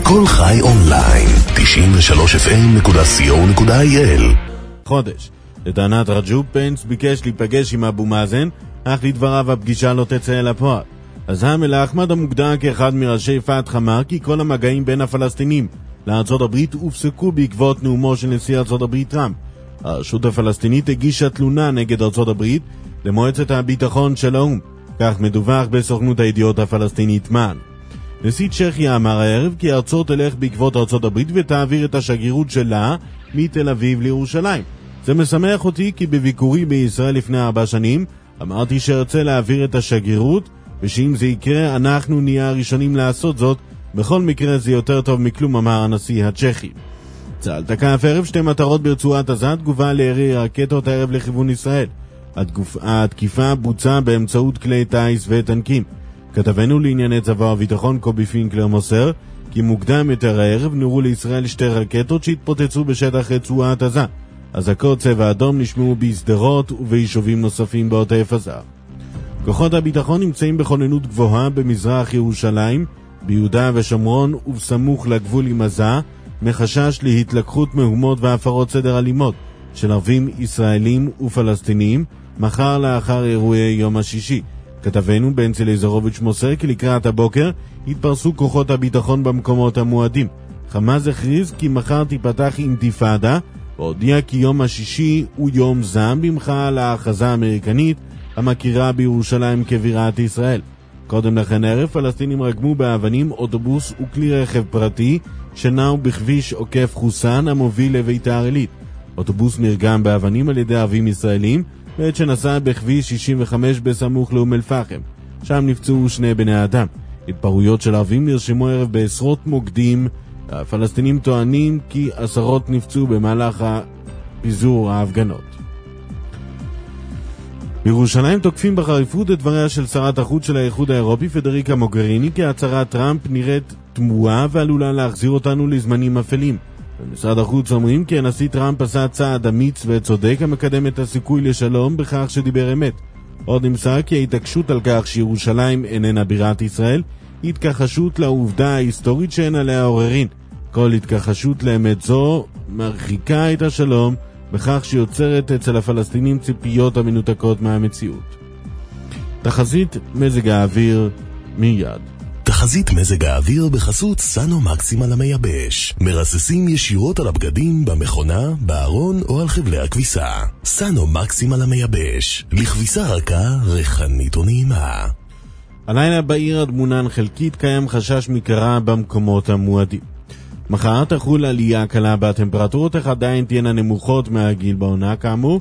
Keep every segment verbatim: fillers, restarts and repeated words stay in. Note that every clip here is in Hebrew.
כל חי אונליין, תשעים ושלוש אף אם נקודה סי או נקודה איי אל. חודש. לטענת רג'וב, פנס ביקש להיפגש עם אבו מאזן, אך לדבריו הפגישה לא תצא אל הפועל. עזאם אל-אחמד המוגדר כאחד מראשי פתח אמר כי כל המגעים בין הפלסטינים לארצות הברית הופסקו בעקבות נאומו של נשיא ארצות הברית טראמפ. הרשות הפלסטינית הגישה תלונה נגד ארצות הברית למועצת הביטחון של האו"ם, כך מדווח בסוכנות הידיעות הפלסטינית מן. נשיא צ'כיה אמר הערב כי ארצו תלך בעקבות ארצות הברית ותעביר את השגרירות שלה מתל אביב לירושלים. זה משמח אותי כי בביקורי בישראל לפני ארבע שנים אמרתי שארצה להעביר את השגרירות, ושאם זה יקרה אנחנו נהיה הראשונים לעשות זאת. בכל מקרה זה יותר טוב מכלום, אמר הנשיא הצ'כי. צה"ל תקף ערב שתי מטרות ברצועת עזה, תגובה לירי רקטות הערב לכיוון ישראל. התגופ... התקיפה בוצעה באמצעות כלי טייס וטנקים. כתבנו לענייני צבא הביטחון קובי פינקלר מוסר כי מוקדם יותר הערב נורו לישראל שתי רקטות שהתפוצצו בשטח רצועת עזה. אזעקות צבע אדום נשמעו בסדרות וביישובים נוספים בעוטף עזה. כוחות הביטחון נמצאים בכוננות גבוהה במזרח ירושלים, ביהודה ושומרון ובסמוך לגבול עם עזה, מחשש להתלקחות מהומות והפרות סדר אלימות של ערבים ישראלים ופלסטינים מחר לאחר אירועי יום השישי. כתבנו בנצי ליזרוביץ' מוסר כי לקראת הבוקר התפרסו כוחות הביטחון במקומות המועדים. חמאס הכריז כי מחר תיפתח אינתיפאדה, והודיע כי יום השישי הוא יום זעם במחאה להכרזה האמריקנית המכירה בירושלים כבירת ישראל. קודם לכן ערב פלסטינים רגמו באבנים אוטובוס וכלי רכב פרטי שנעו בכביש עוקף חוסן המוביל לביתר עילית. אוטובוס נרגם באבנים על ידי ערבים ישראלים בעת שנסע בכביש שישים וחמש בסמוך לאום אל-פחם. שם נפצעו שני בני אדם. התפרעויות של ערבים נרשמו ערב בעשרות מוקדים. הפלסטינים טוענים כי עשרות נפצעו במהלך פיזור ההפגנות. בירושלים תוקפים בחריפות את דבריה של שרת החוץ של האיחוד האירופי פדריקה מוגריני כי הצהרת טראמפ נראית תמוהה ועלולה להחזיר אותנו לזמנים אפלים. במשרד החוץ אומרים כי הנשיא טראמפ עשה צעד אמיץ וצודק המקדם את הסיכוי לשלום בכך שדיבר אמת. עוד נמסר כי ההתעקשות על כך שירושלים איננה בירת ישראל היא התכחשות לעובדה ההיסטורית שאין עליה עוררין. כל התכחשות לאמת זו מרחיקה את השלום בכך שיוצרת אצל הפלסטינים ציפיות המנותקות מהמציאות. תחזית מזג האוויר מיד. תחזית מזג האוויר בחסות סאנו מקסימל המייבש. מרססים ישירות על הבגדים, במכונה, בארון או על חבלי הכביסה. סאנו מקסימל המייבש. לכביסה רכה, ריחנית ונעימה. הלילה בעיר הדמונן חלקית קיים חשש מקרה במקומות המועדים. מחר תחול עלייה קלה בטמפרטורות, אך עדיין תהיינה נמוכות מהגיל בעונה כאמור.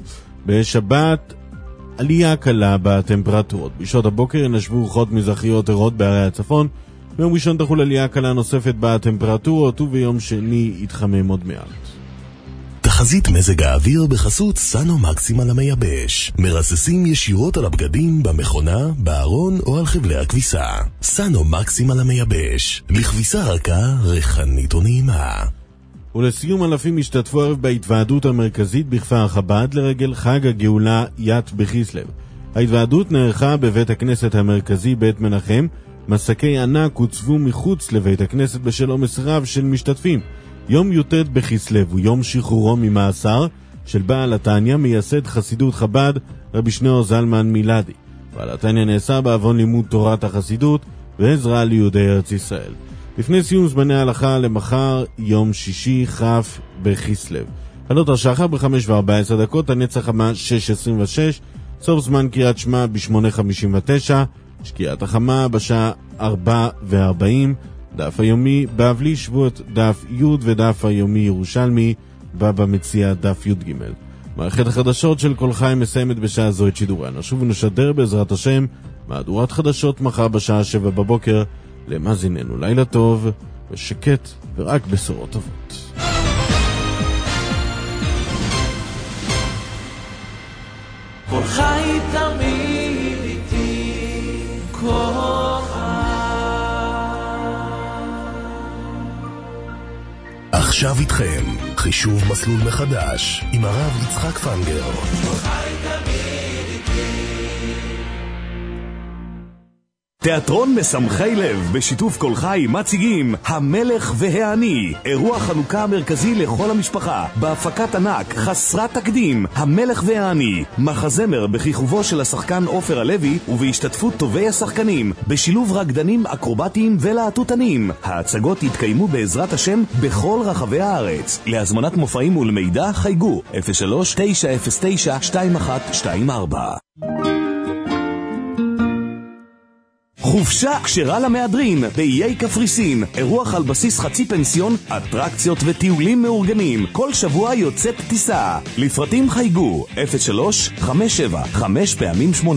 בשבת עלייה קלה בטמפרטורות. בשעות הבוקר ינשבו רוחות מזרחיות ערות בערי הצפון. ביום ראשון תחול עלייה קלה נוספת בטמפרטורות, וביום שני יתחמם עוד מעט. תחזית מזג האוויר בחסות סאנו מקסימל המייבש. מרססים ישירות על הבגדים, במכונה, בארון או על חבלי הכביסה. סאנו מקסימל המייבש. לכביסה רכה, ריחנית ונעימה. ולסיום, אלפים השתתפו ערב בהתוועדות המרכזית בכפר חב"ד לרגל חג הגאולה ית בכסלו. ההתוועדות נערכה בבית הכנסת המרכזי בית מנחם. מסקי ענק הוצבו מחוץ לבית הכנסת בשל עומס רב של משתתפים. יום י"ט בכסלו הוא יום שחרורו ממאסר של בעל התניא מייסד חסידות חב"ד רבי שניאור זלמן מילדי. בעל התניא נאסר בעוון לימוד תורת החסידות ועזרה ליהודי ארץ ישראל. לפני סיום זמני ההלכה למחר יום שישי כ' בכסלו. עלות השחר ב-חמש וארבע עשרה דקות, הנצח חמה שש עשרים ושש, סוף זמן קריאת שמע ב-שמונה חמישים ותשע, שקיעת החמה בשעה ארבע וארבעים, דף היומי בבלי שבועות דף י' ודף היומי ירושלמי בבא מציע דף י' ג'. מערכת החדשות של כל חי מסיימת בשעה זו את שידורה. נשוב ונשדר בעזרת השם מהדורת חדשות מחר בשעה שבע בבוקר. למאזיננו לילה טוב ושקט ורק בשורות טובות. כל חי תמיד איתי, כל חי. עכשיו איתכם חישוב מסלול מחדש עם הרב יצחק פנגר. כל חי תמיד איתי. תיאטרון משמחי לב בשיתוף כל חי מציגים המלך והעני, אירוע חנוכה המרכזי לכל המשפחה בהפקת ענק חסרת תקדים. המלך והעני, מחזמר בכיכובו של השחקן עופר הלוי ובהשתתפות טובי השחקנים, בשילוב רקדנים אקרובטיים ולהטוטנים. ההצגות יתקיימו בעזרת השם בכל רחבי הארץ. להזמנת מופעים ולמידע חייגו אפס שלוש תשע אפס תשע שתיים אחת שתיים ארבע. חופשה כשרה למהדרין באיי קפריסין, אירוח על בסיס חצי פנסיון, אטרקציות וטיולים מאורגנים. כל שבוע יוצאת טיסה. לפרטים חייגו אפס שלוש חמש שבע חמש פעמים שמונה.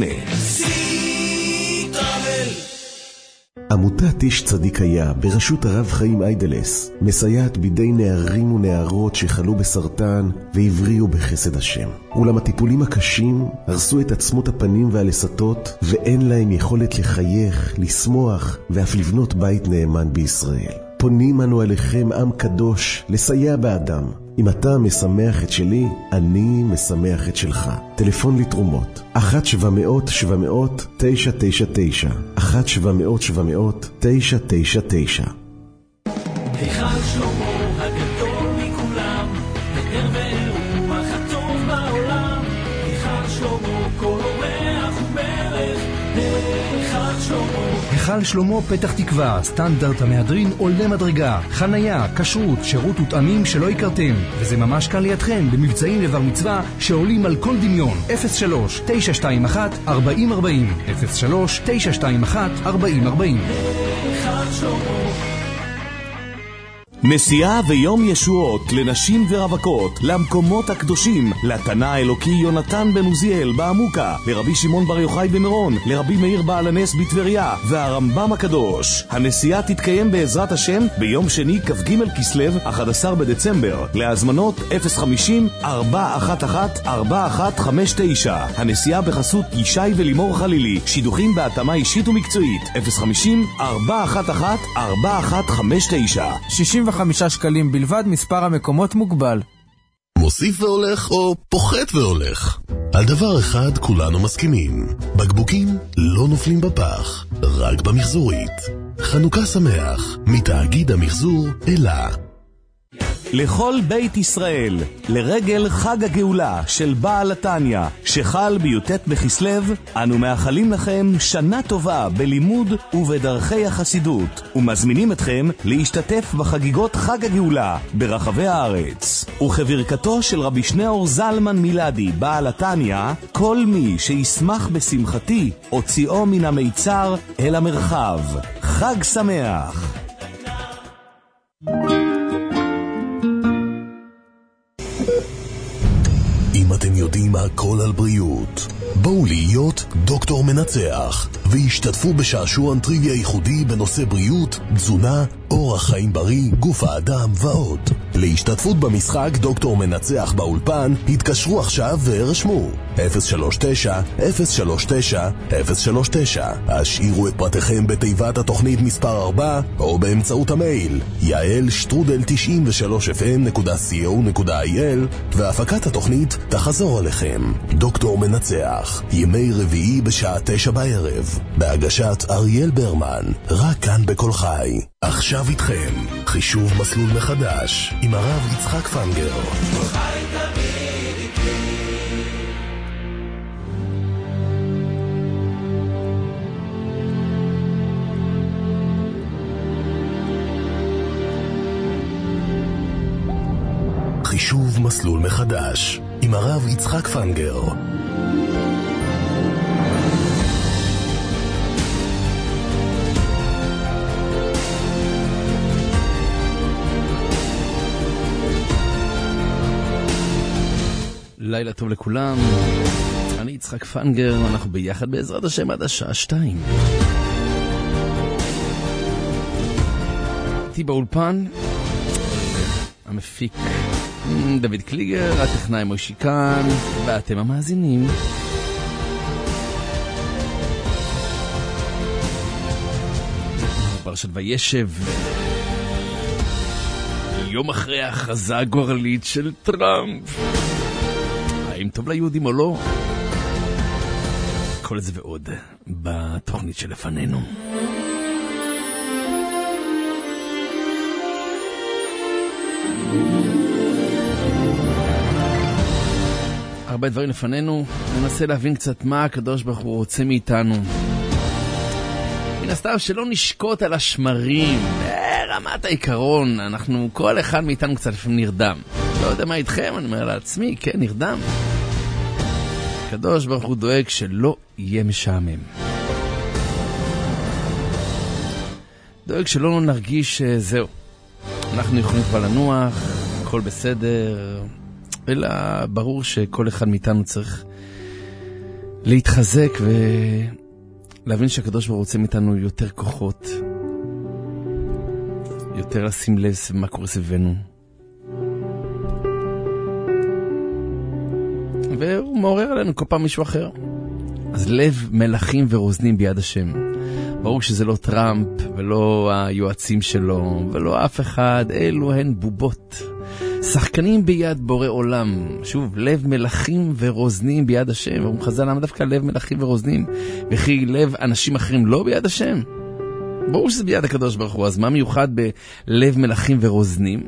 עמותת איש צדיק היה בראשות הרב חיים איידלס מסייעת בידי נערים ונערות שחלו בסרטן והבריאו בחסד השם. אולם הטיפולים הקשים הרסו את עצמות הפנים והלסתות ואין להם יכולת לחייך, לשמוח ואף לבנות בית נאמן בישראל. פונים אנו אליכם עם קדוש לסייע באדם. אם אתה משמח את שלי, אני משמח את שלך. טלפון לתרומות אחת שבע מאות שבע מאות תשע תשע תשע אחת שבע מאות שבע מאות תשע תשע תשע. היכל שלמה הגדול מכולם, פאר ורוח הטוב בעולם. היכל שלמה כל אורח ומלך, היכל שלמה. היכל שלמה פתח תקווה, סטנדרט המהדרין עולה מדרגה, חנייה, כשרות, שירות ותאמים שלא הכרתם, וזה ממש כאן לידכם במבצעים לבר מצווה שעולים על כל דמיון. אפס שלוש תשע שתיים אחת ארבעים ארבעים אפס שלוש תשע שתיים אחת ארבעים ארבעים. היכל שלמה. נסיעה ויום ישועות לנשים ורווקות למקומות הקדושים, לתנא האלוקי יונתן בן עוזיאל בעמוקה, לרבי שמעון בר יוחאי במירון, לרבי מאיר בעל הנס בטבריה והרמב"ם הקדוש. הנסיעה תתקיים בעזרת השם ביום שני כ"ג כסלו אחד עשר בדצמבר. להזמנות אפס חמישים ארבע אחת אחת ארבע אחת חמש תשע. הנסיעה בחסות ישי ולימור חלילי, שידוכים בהתאמה אישית ומקצועית. אפס חמישים ארבע אחת אחת ארבע אחת חמש תשע. שישים וחמישה שקלים בלבד, מספר המקומות מוגבל. מוסיף והולך או פוחת והולך? על דבר אחד כולנו מסכימים, בקבוקים לא נופלים בפח, רק במחזורית. חנוכה שמח מתאגיד המחזור אלה. לכל בית ישראל, לרגל חג הגאולה של בעל התניא שחל בי"ט בכסלו, אנו מאחלים לכם שנה טובה בלימוד ובדרכי החסידות, ומזמינים אתכם להשתתף בחגיגות חג הגאולה ברחבי הארץ. וכברכתו של רבי שניאור זלמן מילדי בעל התניא, כל מי שישמח בשמחתי הוציאו מן המיצר אל המרחב. חג שמח. אם אתם יודעים הכל על בריאות, בואו להיות דוקטור מנצח והשתתפו בשעשועון טריוויה ייחודי בנושא בריאות, תזונה, אורח חיים בריא, גוף האדם ועוד. להשתתפות במשחק דוקטור מנצח באולפן התקשרו עכשיו והרשמו אפס שלוש תשע אפס שלוש תשע אפס שלוש תשע. השאירו את פרטיכם בתיבת התוכנית מספר ארבע או באמצעות המייל יעל שטרודל תשעים ושלוש אף אם נקודה סי או נקודה איי אל, והפקת התוכנית תחזור עליכם. דוקטור מנצח, ימי רביעי בשעה תשע בערב, בהגשת אריאל ברמן, רק כאן בכל חי. עכשיו איתכם חישוב מסלול מחדש עם הרב יצחק פנגר. כל חי תמיד איתי. חישוב מסלול מחדש עם הרב יצחק פנגר. לילה טוב לכולם, אני יצחק פנגר, אנחנו ביחד בעזרת השם עד השעה שתיים. איתי באולפן המפיק דוד קליגר, הטכנאי מוישיקן, ואתם המאזינים. פרשת וישב, יום אחרי ההכרזה הגורלית של טראמפ. האם טוב ליהודים או לא? כל זה ועוד בתוכנית שלפנינו. הרבה דברים לפנינו, ננסה להבין קצת מה הקדוש ברוך הוא רוצה מאיתנו. מן הסתם שלא נשקוט על השמרים, ברמת העיקרון, אנחנו, כל אחד מאיתנו קצת לפעמים נרדם. לא יודע מה איתכם, אני אומר לעצמי, כן, נרדם. הקדוש ברוך הוא דואג שלא יהיה משעמם. דואג שלא נרגיש זהו. אנחנו יכולים כבר לנוח, הכל בסדר, אלא ברור שכל אחד מאיתנו צריך להתחזק ולהבין שהקדוש ברוך הוא רוצה מאיתנו יותר כוחות, יותר לשים לב מה קורה סביבנו. והוא מעורר עלינו כל פעם מישהו אחר. אז לב מלכים ורוזנים ביד השם. ברור שזה לא טראמפ ולא היועצים שלו ולא אף אחד, אלו הן בובות. שחקנים ביד בורא עולם. שוב, לב מלכים ורוזנים ביד השם. והוא מחזר למה דווקא לב מלכים ורוזנים, וכי לב אנשים אחרים לא ביד השם. ברור שזה ביד הקדוש ברוך הוא. אז מה מיוחד בלב מלכים ורוזנים?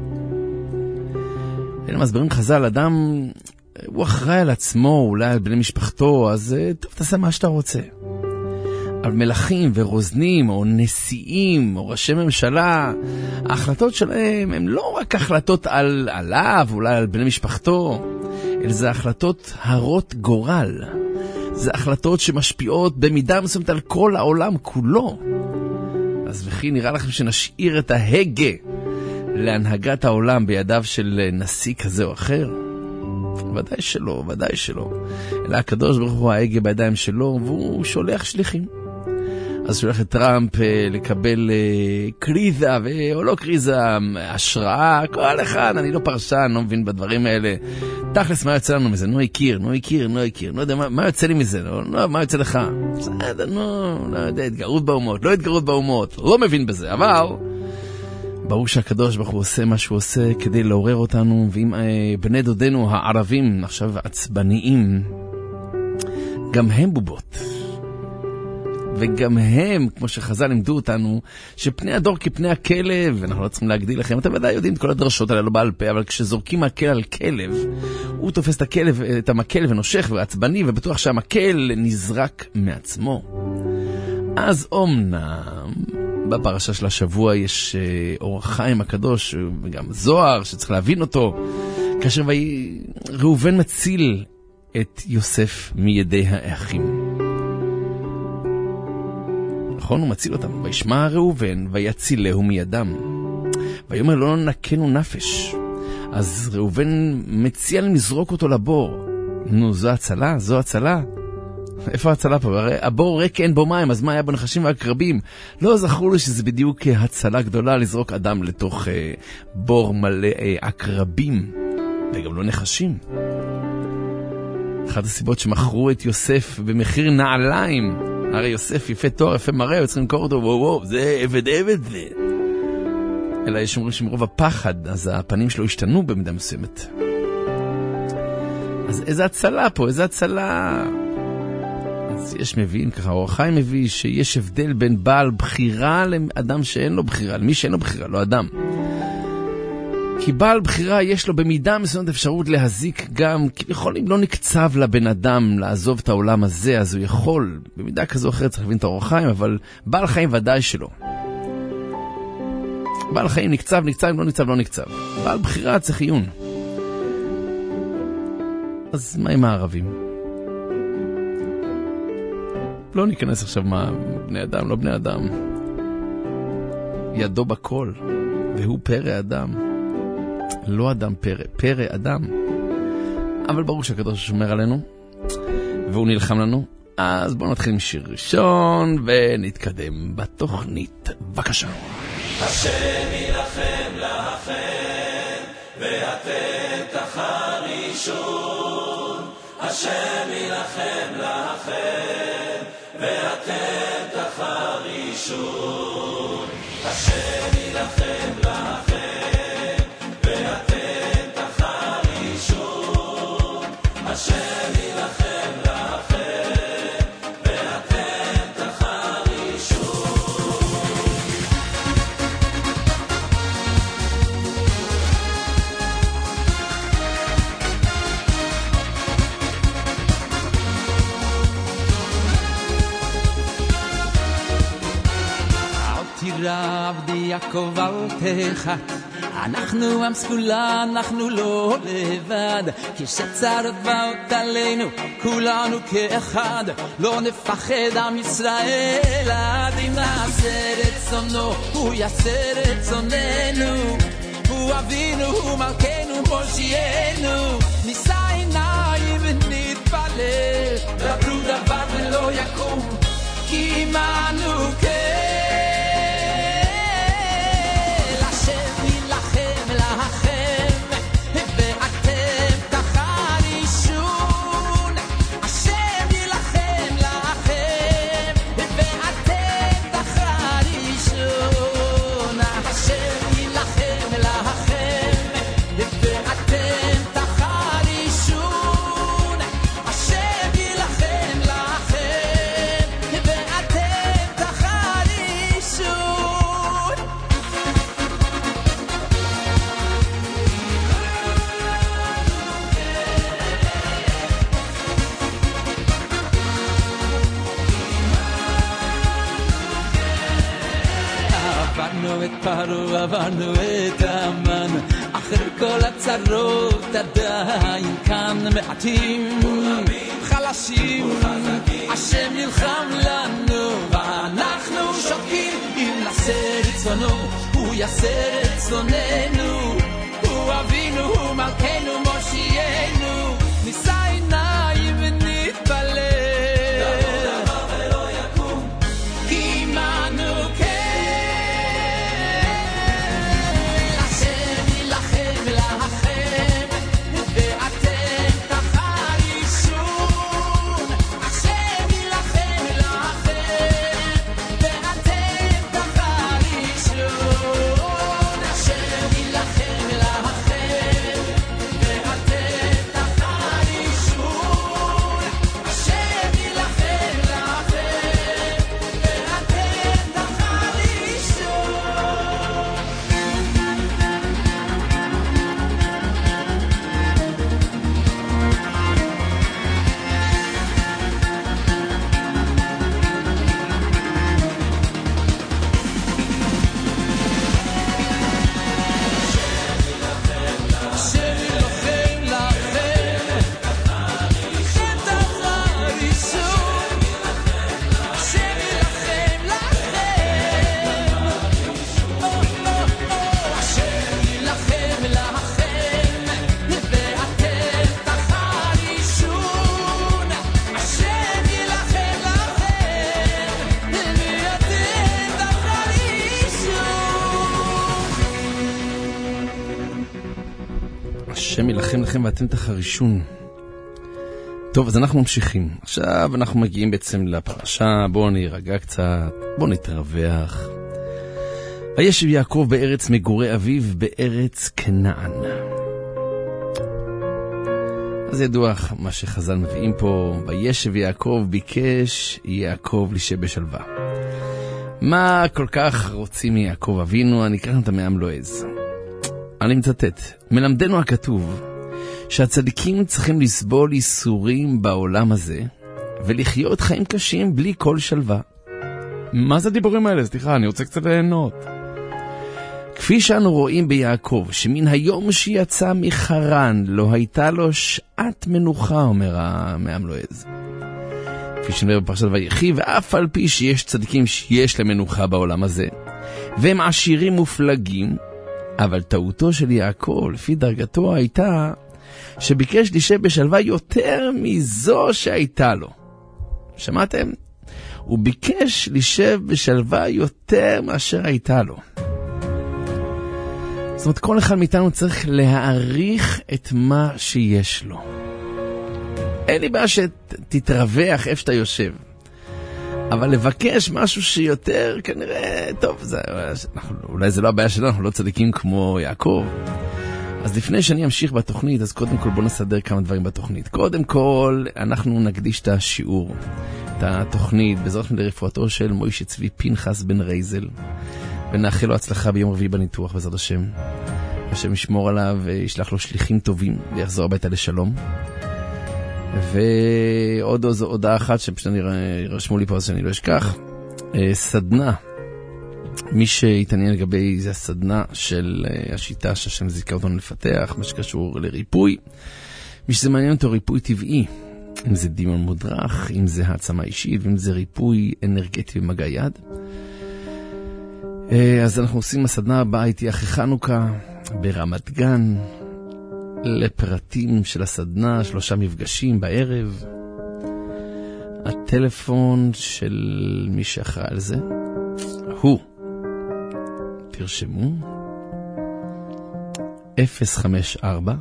אלה מסברים חז"ל, אדם הוא אחראי על עצמו, אולי על בני משפחתו, אז טוב, תעשה מה שאתה רוצה. על מלכים ורוזנים, או נשיאים, או ראשי ממשלה, ההחלטות שלהם הן לא רק החלטות על, עליו, אולי על בני משפחתו, אלא זה החלטות הרות גורל. זה החלטות שמשפיעות במידה מסוימת על כל העולם כולו. אז וכי נראה לכם שנשאיר את ההגה להנהגת העולם בידיו של נשיא כזה או אחר? ודאי שלא, ודאי שלא. אלא הקדוש ברוך הוא ההגה בידיים שלו, והוא שולח שליחים. אז שולח את טראמפ לקבל קריזה, או לא קריזה, השראה, כל אחד, אני לא פרשן, לא מבין בדברים האלה. תכלס, מה יוצא לנו מזה? נו הכיר, נו הכיר, נו הכיר, לא יודע, מה, מה יוצא לי מזה? לא, לא, מה יוצא לך? בסדר, נו, לא יודע, התגרות באומות, לא התגרות באומות, לא מבין בזה, אבל ברור שהקדוש ברוך הוא עושה מה שהוא עושה כדי לעורר אותנו, ואם אה, בני דודנו הערבים עכשיו עצבניים, גם הם בובות. וגם הם, כמו שחז"ל לימדו אותנו, שפני הדור כפני הכלב, אנחנו לא צריכים להגדיל לכם, אתם ודאי יודעים את כל הדרשות האלה לא בעל פה, אבל כשזורקים מקל על כלב, הוא תופס את הכלב, את המקל ונושך ועצבני, ובטוח שהמקל נזרק מעצמו. אז אומנם בפרשה של השבוע יש אור החיים הקדוש וגם זוהר שצריך להבין אותו, כאשר ראובן מציל את יוסף מידי האחים. נכון, הוא מציל אותם. וישמע ראובן ויצילהו מידם, ויאמר לא נקנו נפש. אז ראובן מציע להם לזרוק אותו לבור. נו, זו הצלה? זו הצלה? איפה הצלה פה? הרי הבור ריק, אין בו מים, אז מה היה בנחשים והקרבים? לא זכרו לי שזה בדיוק הצלה גדולה לזרוק אדם לתוך אה, בור מלא אה, עקרבים, וגם לא נחשים. אחת הסיבות שמכרו את יוסף במחיר נעליים, הרי יוסף יפה תואר, יפה מראה, צריכים למכור אותו, וואו וואו, זה עבד עבד זה. אלא יש אומרים שמרוב הפחד, אז הפנים שלו השתנו במידה מסוימת. אז איזה הצלה פה, איזה הצלה... אז יש מבין ככה, אור החיים מביא שיש הבדל בין בעל בחירה לאדם שאין לו בחירה, למי שאין לו בחירה, לא אדם. כי בעל בחירה יש לו במידה מסוימת אפשרות להזיק גם, כי יכולים לא נקצב לבן אדם לעזוב את העולם הזה, אז הוא יכול, במידה כזו או אחרת צריך להבין את אור החיים, אבל בעל חיים ודאי שלא. בעל חיים נקצב, נקצב, לא נקצב, לא נקצב. בעל בחירה צריך עיון. אז מה עם הערבים? לא ניכנס עכשיו מה בני אדם, לא בני אדם. ידו בכל, והוא פרא אדם. לא אדם פרא, פרא אדם. אבל ברור שהקדוש שומר עלינו, והוא נלחם לנו. אז בואו נתחיל עם שיר ראשון, ונתקדם בתוכנית. בבקשה. השם ילחם לכם, ואתם תחרישון. השם ילחם לכם, ואתם תחרישון. השם ילחם לכם, ואתם תחרישון. השם ילחם לכם, יעקב אל תחת, אנחנו עם סגולה, אנחנו לא לבד, כשצרות באות עלינו, כולנו כאחד, לא נפחד עם ישראל, עד אם נעשה רצונו, הוא יעשה רצוננו, הוא אבינו, הוא מלכנו, מושיענו, נישא עיניים ונתפלל, דברו דבר ולא יקום, כי עמנו כן. פרו עברנו את המן, אחר כל הצרות עדיין כאן, מעטים חלשים, השם נלחם לנו ואנחנו שותקים, אם נעשה רצונו הוא יעשה רצוננו, הוא אבינו, הוא מלכנו, מושיענו, נישא עיניים ונתפלל, השם ילחם לכם ואתם תחרישון. טוב, אז אנחנו ממשיכים. עכשיו אנחנו מגיעים בעצם לפרשה, בואו נירגע קצת, בואו נתרווח. וישב יעקב בארץ מגורי אביו, בארץ כנען. אז ידוע מה שחז"ל מביאים פה, וישב יעקב, ביקש יעקב לישב בשלווה. מה כל כך רוצים מיעקב אבינו? אני אקרא את המעם לועז. אני מצטט, מלמדנו הכתוב שהצדיקים צריכים לסבול איסורים בעולם הזה ולחיות חיים קשים בלי כל שלווה. מה זה הדיבורים האלה? סליחה, אני רוצה קצת ליהנות. כפי שאנו רואים ביעקב, שמן היום שיצא מחרן לא הייתה לו שעת מנוחה, אומר המעם לועז. כפי שנראה בפרשת ויחי, ואף על פי שיש צדיקים שיש למנוחה בעולם הזה, והם עשירים מופלגים, אבל טעותו של יעקב, לפי דרגתו, הייתה שביקש לישב בשלווה יותר מזו שהייתה לו. שמעתם? הוא ביקש לישב בשלווה יותר מאשר הייתה לו. זאת אומרת, כל אחד מאיתנו צריך להעריך את מה שיש לו. אין לי בעיה שתתרווח איפה שאתה יושב. אבל לבקש משהו שיותר, כנראה, טוב, זה, אנחנו, אולי זה לא הבעיה שלנו, אנחנו לא צדיקים כמו יעקב. אז לפני שאני אמשיך בתוכנית, אז קודם כל בוא נסדר כמה דברים בתוכנית. קודם כל, אנחנו נקדיש את השיעור, את התוכנית, בעזרת לרפואתו של מוישה צבי פנחס בן רייזל, ונאחל לו הצלחה ביום רביעי בניתוח, בעזרת השם. השם ישמור עליו וישלח לו שליחים טובים, ויחזור הביתה לשלום. ועוד הודעה אחת שפשוט אני רשמו לי פה אז שאני לא אשכח, סדנה מי שהתעניין לגבי זה הסדנה של השיטה שהשם זיכה אותנו לפתח, מה שקשור לריפוי. מי שזה מעניין אותו ריפוי טבעי, אם זה דמיון מודרך, אם זה העצמה אישית, ואם זה ריפוי אנרגטי במגע יד. אז אנחנו עושים הסדנה הבאה איתי אחרי חנוכה ברמת גן. לפרטים של הסדנה, שלושה מפגשים בערב. הטלפון של מי שאחראי על זה הוא, תרשמו, אפס חמש ארבע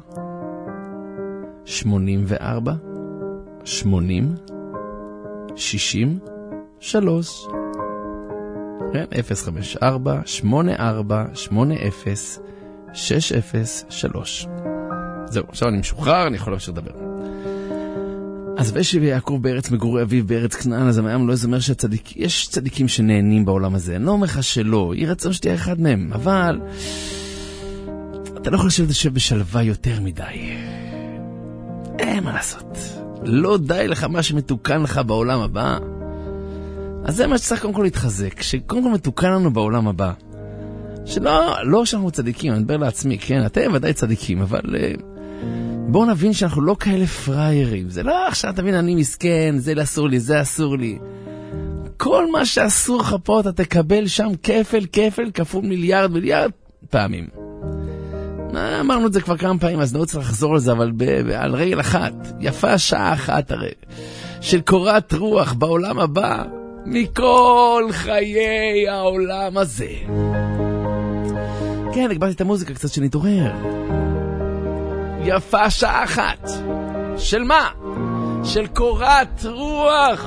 שמונים וארבע שמונים שישים שלוש. כן, אפס חמש ארבע שמונה ארבע שמונה אפס שש אפס שלוש. זהו, עכשיו אני משוחרר, אני יכול להמשיך לדבר. אז וישב יעקב בארץ מגורי אביו בארץ כנען, אז המים לא יזמר שהצדיק, יש צדיקים שנהנים בעולם הזה, אני לא אומר לך שלא, יהיה רצון שתהיה אחד מהם, אבל אתה לא יכול לשבת לשב בשלווה יותר מדי. אין מה לעשות, לא די לך מה שמתוקן לך בעולם הבא. אז זה מה שצריך קודם כל להתחזק, שקודם כל מתוקן לנו בעולם הבא. שלא, לא שאנחנו צדיקים, אני מדבר לעצמי, כן, אתם ודאי צדיקים, אבל בואו נבין שאנחנו לא כאלה פריירים. זה לא עכשיו תבין, אני מסכן, זה אסור לי, זה אסור לי. כל מה שאסור לך פה, אתה תקבל שם כפל, כפל, כפול מיליארד, מיליארד פעמים. אמרנו את זה כבר כמה פעמים, אז לא צריך לחזור על זה, אבל ב- על רגל אחת, יפה שעה אחת הרי, של קורת רוח בעולם הבא, מכל חיי העולם הזה. כן, הגבלתי את המוזיקה קצת שנתעורר. יפה שעה אחת. של מה? של קורת רוח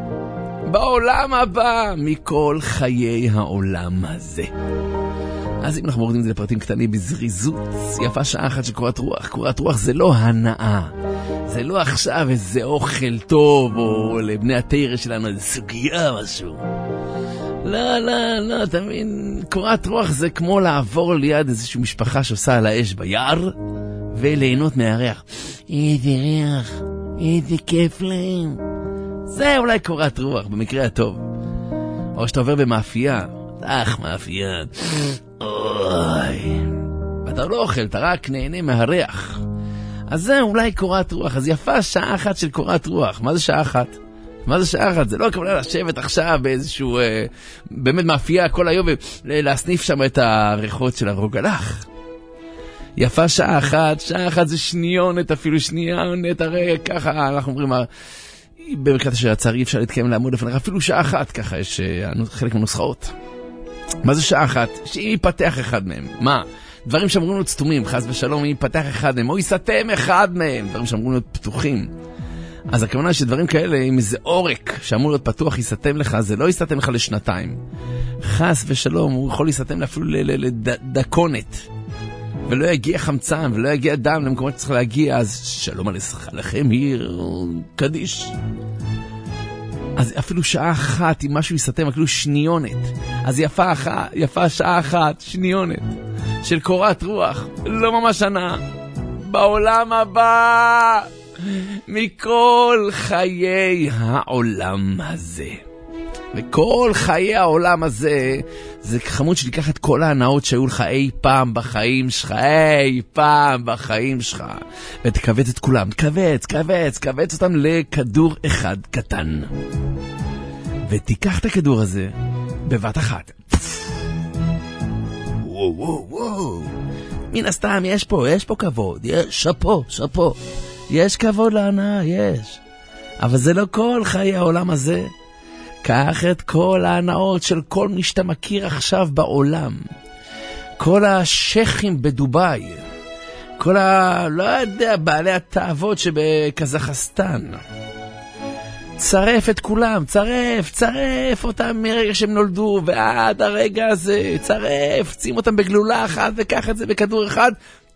בעולם הבא, מכל חיי העולם הזה. אז אם אנחנו מורדים את זה לפרטים קטנים בזריזות, יפה שעה אחת של קורת רוח. קורת רוח זה לא הנאה, זה לא עכשיו איזה אוכל טוב, או לבני התירה שלנו איזה סוגיה משהו. לא, לא, לא, אתה מבין, קורת רוח זה כמו לעבור ליד איזושהי משפחה שעושה על האש ביער, וליהנות מהריח. איזה ריח, איזה כיף להם. זה אולי קורת רוח, במקרה הטוב. או שאתה עובר במאפייה, אך מאפייה, אוי, ואתה לא אוכל, אתה רק נהנה מהריח. אז זה אולי קורת רוח. אז יפה שעה אחת של קורת רוח. מה זה שעה אחת? מה זה שעה אחת? זה לא כמובן לשבת עכשיו באיזשהו אה, באמת מאפייה כל היום ולהסניף שם את הריחות של הרוגלח. יפה שעה אחת, שעה אחת זה שניונת, אפילו שניונת, הרי ככה אנחנו אומרים, במקרה שהצער אי אפשר להתקיים לעמוד לפניך, אפילו שעה אחת, ככה יש חלק מהנוסחאות. מה זה שעה אחת? שאם ייפתח אחד מהם, מה? דברים שאמורים להיות סתומים, חס ושלום, אם ייפתח אחד מהם, או ייסתם אחד מהם, דברים שאמורים להיות פתוחים. אז הכוונה שדברים כאלה, אם איזה עורק שאמור להיות פתוח ייסתם לך, זה לא ייסתם לך לשנתיים. חס ושלום, הוא יכול ייסתם אפילו לדקונת. ולא יגיע חמצן, ולא יגיע דם למקומות שצריך להגיע, אז שלום עליכם, עיר קדיש. אז אפילו שעה אחת, אם משהו ייסתם, אפילו שניונת. אז יפה אחת, יפה שעה אחת, שניונת, של קורת רוח, לא ממש שנה, בעולם הבא, מכל חיי העולם הזה. וכל חיי העולם הזה, זה חמוד שלקח את כל ההנאות שהיו לך אי פעם בחיים שלך, אי פעם בחיים שלך, ותכווץ את כולם, תכווץ, תכווץ, תכווץ אותם לכדור אחד קטן. ותיקח את הכדור הזה בבת אחת. וואו, וואו, וואו. מן הסתם, יש פה, יש פה כבוד, יש שפו, שפו. יש כבוד להנאה, יש. אבל זה לא כל חיי העולם הזה. קח את כל ההנאות של כל מי שאתה מכיר עכשיו בעולם. כל השייכים בדוביי. כל ה... לא יודע, בעלי התאוות שבקזחסטן. צרף את כולם, צרף, צרף אותם מרגע שהם נולדו ועד הרגע הזה. צרף, שים אותם בגלולה אחת וקח את זה בכדור אחד.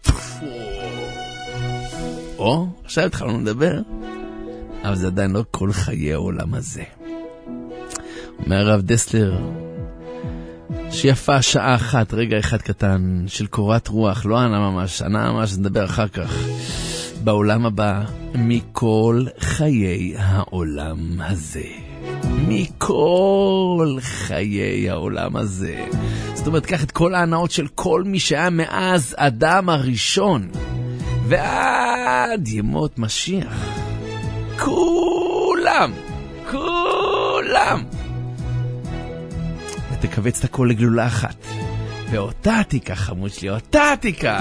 או, עכשיו התחלנו לדבר, אבל זה עדיין לא כל חיי העולם הזה. אומר הרב דסלר, שיפה שעה אחת, רגע אחד קטן של קורת רוח, לא ענה ממש, ענה ממש, נדבר אחר כך, בעולם הבא, מכל חיי העולם הזה. מכל חיי העולם הזה. זאת אומרת, קח את כל ההנאות של כל מי שהיה מאז אדם הראשון, ועד ימות משיח. כולם, כולם. ותקבץ את הכל לגלולה אחת. ואותה תיקח, חמוד שלי, אותה תיקח.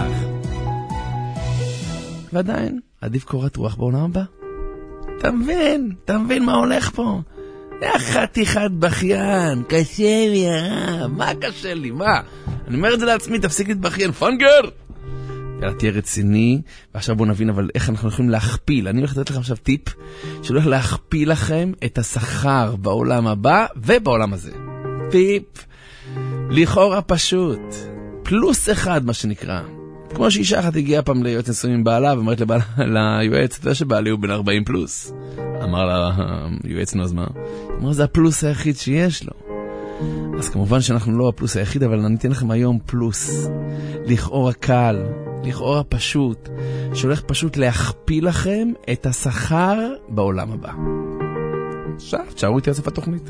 ועדיין, עדיף קורת רוח בעולם הבא. אתה מבין? אתה מבין מה הולך פה? חתיכת בכיין, קשה לי הרב, מה קשה לי, מה? אני אומר את זה לעצמי, תפסיק להתבכיין, פנגר! יאללה, תהיה רציני, ועכשיו בואו נבין אבל איך אנחנו יכולים להכפיל. אני הולך לתת לכם עכשיו טיפ, שהולך להכפיל לכם את השכר בעולם הבא ובעולם הזה. טיפ, לכאורה פשוט, פלוס אחד מה שנקרא. כמו שאישה אחת הגיעה פעם ליועץ נישואים עם בעלה, ואומרת לבעלה, ליועץ, אתה יודע שבעלי הוא בן ארבעים פלוס. אמר לה, יועץ נו, אז מה? אמר, זה הפלוס היחיד שיש לו. אז כמובן שאנחנו לא הפלוס היחיד, אבל אני אתן לכם היום פלוס. לכאורה קל, לכאורה פשוט, שהולך פשוט להכפיל לכם את השכר בעולם הבא. עכשיו, תשארו איתי לסוף התוכנית.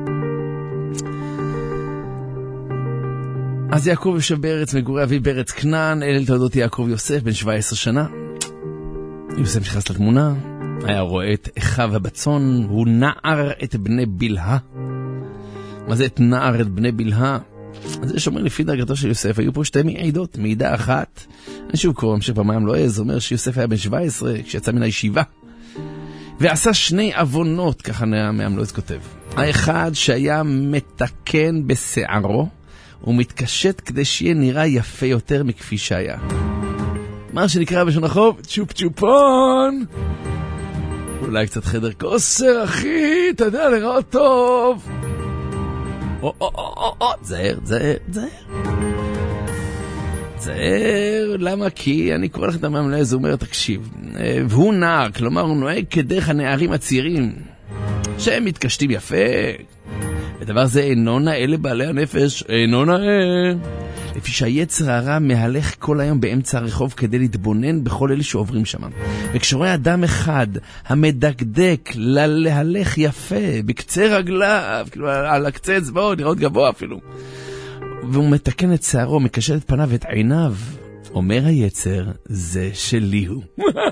אז יעקב יושב בארץ מגורי אביו בארץ כנען, אל תולדות יעקב יוסף בן שבע עשרה שנה. יוסף נכנס לתמונה, היה רואה את אחיו הבצון, הוא נער את בני בלהה. מה זה את נער את בני בלהה? אז זה שאומר לפי דרגתו של יוסף, היו פה שתי מעידות, מעידה אחת. אני שוב קורא, המשך פעמיים לא עז, אומר שיוסף היה בן שבע עשרה כשיצא מן הישיבה. ועשה שני אבונות, ככה נעם לא עז כותב. האחד שהיה מתקן בשערו, הוא מתקשט כדי שיהיה נראה יפה יותר מכפי שהיה. מה שנקרא בשון החוב, צ'ופ צ'ופון. אולי קצת חדר כוסר, אחי, אתה יודע, לראות טוב. או, או, או, או, או, זהר, זהר, זהר. זהר, למה? כי אני קורא לך את המאמנה, זה אומר, תקשיב. והוא נער, כלומר, הוא נוהג כדרך הנערים הצעירים, שהם מתקשטים יפה. ודבר זה אינו נאה לבעלי הנפש, אינו נאה. לפי שהיצר הרע מהלך כל היום באמצע הרחוב כדי להתבונן בכל אלה שעוברים שם. וכשרואה אדם אחד המדקדק להלך יפה בקצה רגליו, כאילו על הקצה אצבעו, נראות גבוה אפילו, והוא מתקן את שערו, מקשר את פניו ואת עיניו, אומר היצר, זה שלי הוא.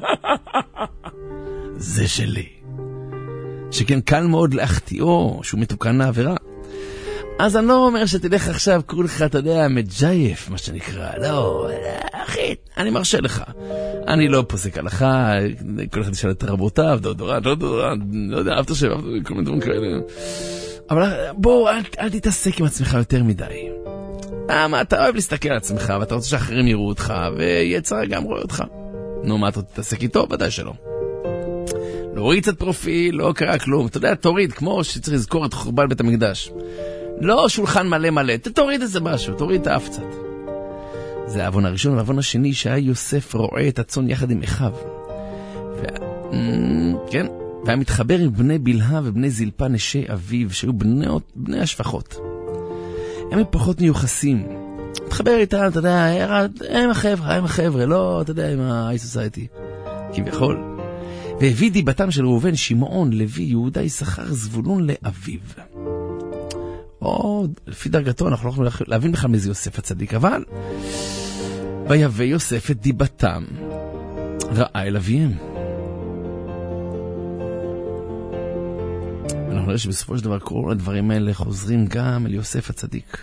זה שלי. שכן קל מאוד להחטיאו שהוא מתוקן לעבירה. אז אני לא אומר שתלך עכשיו כולך, אתה יודע, מג'ייף, מה שנקרא. לא, אחי, אני מרשה לך. אני לא פוסק הלכה, כל אחד ישאל את רבותיו, דודורן, לא דודורן, לא יודע, אהבת שבא, כל מיני דברים כאלה. אבל בוא, אל, אל תתעסק עם עצמך יותר מדי. מה, אתה אוהב להסתכל על עצמך, ואתה רוצה שאחרים יראו אותך, ויצר גם רואה אותך. נו, מה, אתה תתעסק איתו? ודאי שלא. להוריד קצת פרופיל, לא קרה כלום. אתה יודע, תוריד, כמו שצריך לזכור את חורבן בית המקדש. לא שולחן מלא מלא, תוריד איזה משהו, תוריד את האף קצת. זה האבון הראשון, והאבון השני שהיה יוסף רואה את הצאן יחד עם אחיו. ו... כן, והיה מתחבר עם בני בלהה ובני זלפה נשי אביו, שהיו בני, בני השפחות. הם פחות מיוחסים. מתחבר איתם, אתה יודע, הם החבר'ה, הם החבר'ה, לא, אתה יודע, עם ה-high society. כביכול. והביא דיבתם של ראובן, שמעון, לוי, יהודה, יששכר, זבולון לאביו. או, לפי דרגתו, אנחנו לא יכולים להבין בכלל מזה יוסף הצדיק, אבל ויבא יוסף את דיבתם ראה אל אביהם. אנחנו נראה שבסופו של דבר כל הדברים האלה חוזרים גם אל יוסף הצדיק.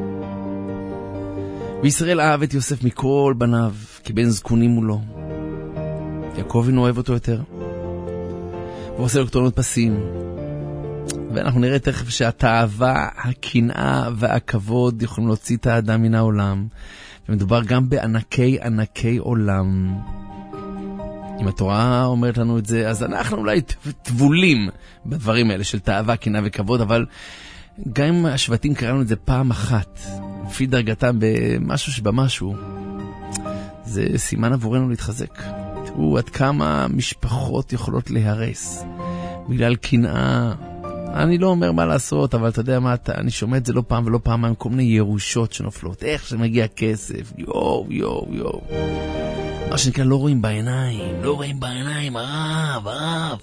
וישראל אהב את יוסף מכל בניו, כי בן זקונים מולו. יעקב אינו אוהב אותו יותר, והוא עושה לו קטונות פסים. ואנחנו נראה תכף שהתאווה, הקנאה והכבוד יכולים להוציא את האדם מן העולם. ומדובר גם בענקי ענקי עולם. אם התורה אומרת לנו את זה, אז אנחנו אולי תבולים בדברים האלה של תאווה, קנאה וכבוד, אבל גם אם השבטים קראנו את זה פעם אחת, לפי דרגתם במשהו שבמשהו, זה סימן עבורנו להתחזק. תראו עד כמה משפחות יכולות להירס בגלל קנאה. אני לא אומר מה לעשות, אבל אתה יודע מה, אתה, אני שומע את זה לא פעם ולא פעם, עם כל מיני ירושות שנופלות. איך שמגיע כסף, יואו, יואו, יואו. מה שנקרא, לא רואים בעיניים, לא רואים בעיניים, הרב, הרב.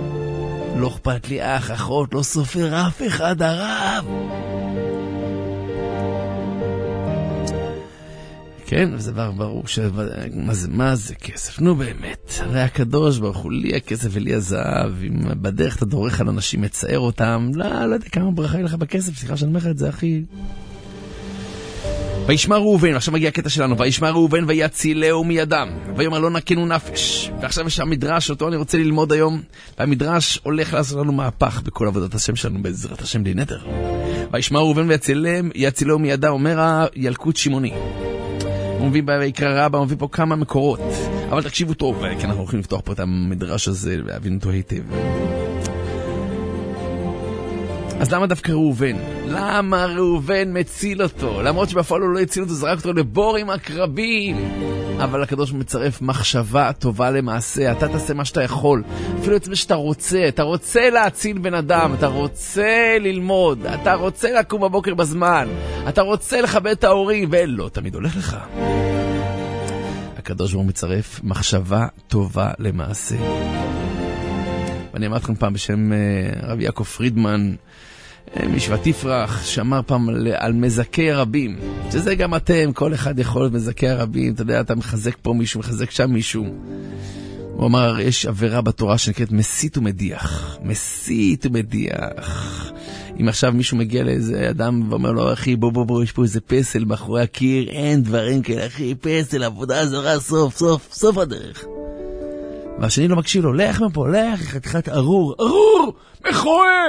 לא אכפת לי אח, אחות, לא סופר אף אחד, הרב. כן, וזה דבר ברור ש... מה זה, מה זה כסף? נו באמת, הרי הקדוש ברוך הוא לי הכסף ולי הזהב, אם בדרך אתה דורך על אנשים, מצער אותם, לא, לא יודע כמה ברכה יהיה לך בכסף, סליחה שאני אומר לך את זה, אחי. וישמע ראובן, עכשיו מגיע הקטע שלנו, וישמע ראובן ויצילהו מידם, ויאמר לא נקנו נפש. ועכשיו יש המדרש, אותו אני רוצה ללמוד היום, והמדרש הולך לעשות לנו מהפך בכל עבודת השם שלנו, בעזרת השם בלי נדר. וישמע ראובן ויצילהו מידם, אומר הילקוט שמעוני. הוא מביא בעיקר רבה, הוא מביא פה כמה מקורות, אבל תקשיבו טוב, כי אנחנו הולכים לפתוח פה את המדרש הזה, להבין אותו היטב. אז למה דווקא ראובן? למה ראובן מציל אותו? למרות שבפועל הוא לא הציל אותו, זרק אותו לבור עם הקרבים. אבל הקדוש מצרף מחשבה טובה למעשה. אתה תעשה מה שאתה יכול. אפילו עצמי שאתה רוצה. אתה רוצה להציל בן אדם. אתה רוצה ללמוד. אתה רוצה לקום בבוקר בזמן. אתה רוצה לכבד את ההורים. ולא תמיד הולך לך. הקדוש ברוך הוא מצרף מחשבה טובה למעשה. ואני אמרתי לכם פעם בשם רב יעקב פרידמן, משבט יפרח, שאמר פעם על, על מזכי הרבים, שזה גם אתם, כל אחד יכול להיות מזכי הרבים, אתה יודע, אתה מחזק פה מישהו, מחזק שם מישהו. הוא אמר, יש עבירה בתורה שנקראת מסית ומדיח, מסית ומדיח. אם עכשיו מישהו מגיע לאיזה אדם ואומר לו, אחי, בוא בוא בוא, יש פה איזה פסל מאחורי הקיר, אין דברים כאלה, אחי, פסל, עבודה זרה, סוף, סוף, סוף הדרך. והשני לא מקשיב לו, לך מפה, לך, חתיכת ארור, ארור, מכועה!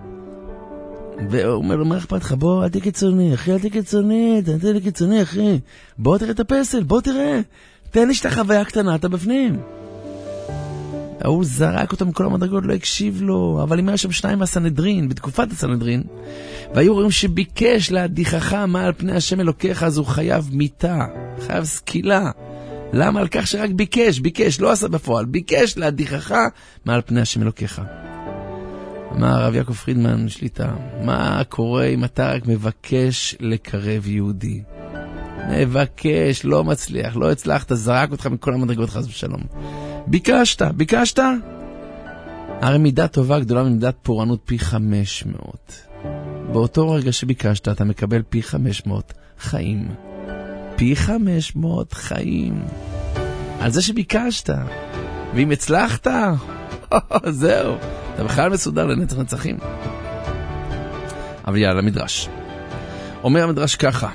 והוא אומר לו, מה אכפת לך? בוא, אל תהיה קיצוני, אחי, אל תהיה קיצוני, תן לי קיצוני, אחי. בוא תראה את הפסל, בוא תראה. תן לי שאת החוויה קטנה, אתה בפנים. הוא זרק אותו מכל המדרגות, לא הקשיב לו, אבל אם היה שם שניים מהסנהדרין, בתקופת הסנהדרין, והיו רואים שביקש להדיחך מעל פני השם אלוקיך, אז הוא חייב מיתה, חייב סקילה. למה? על כך שרק ביקש, ביקש, לא עשה בפועל, ביקש להדיחך מעל פני השם אלוקיך. אמר הרב יעקב פרידמן, שליטה, מה קורה אם אתה רק מבקש לקרב יהודי? מבקש, לא מצליח, לא הצלחת, זרק אותך מכל המדרגות, חס ושלום. ביקשת, ביקשת? הרי מידה טובה גדולה ממידת פורענות פי חמש מאות. באותו רגע שביקשת, אתה מקבל פי חמש מאות חיים. פי חמש מאות חיים. על זה שביקשת. ואם הצלחת, זהו. אתה בכלל מסודר לנצח נצחים. אבל יאללה, מדרש. אומר המדרש ככה.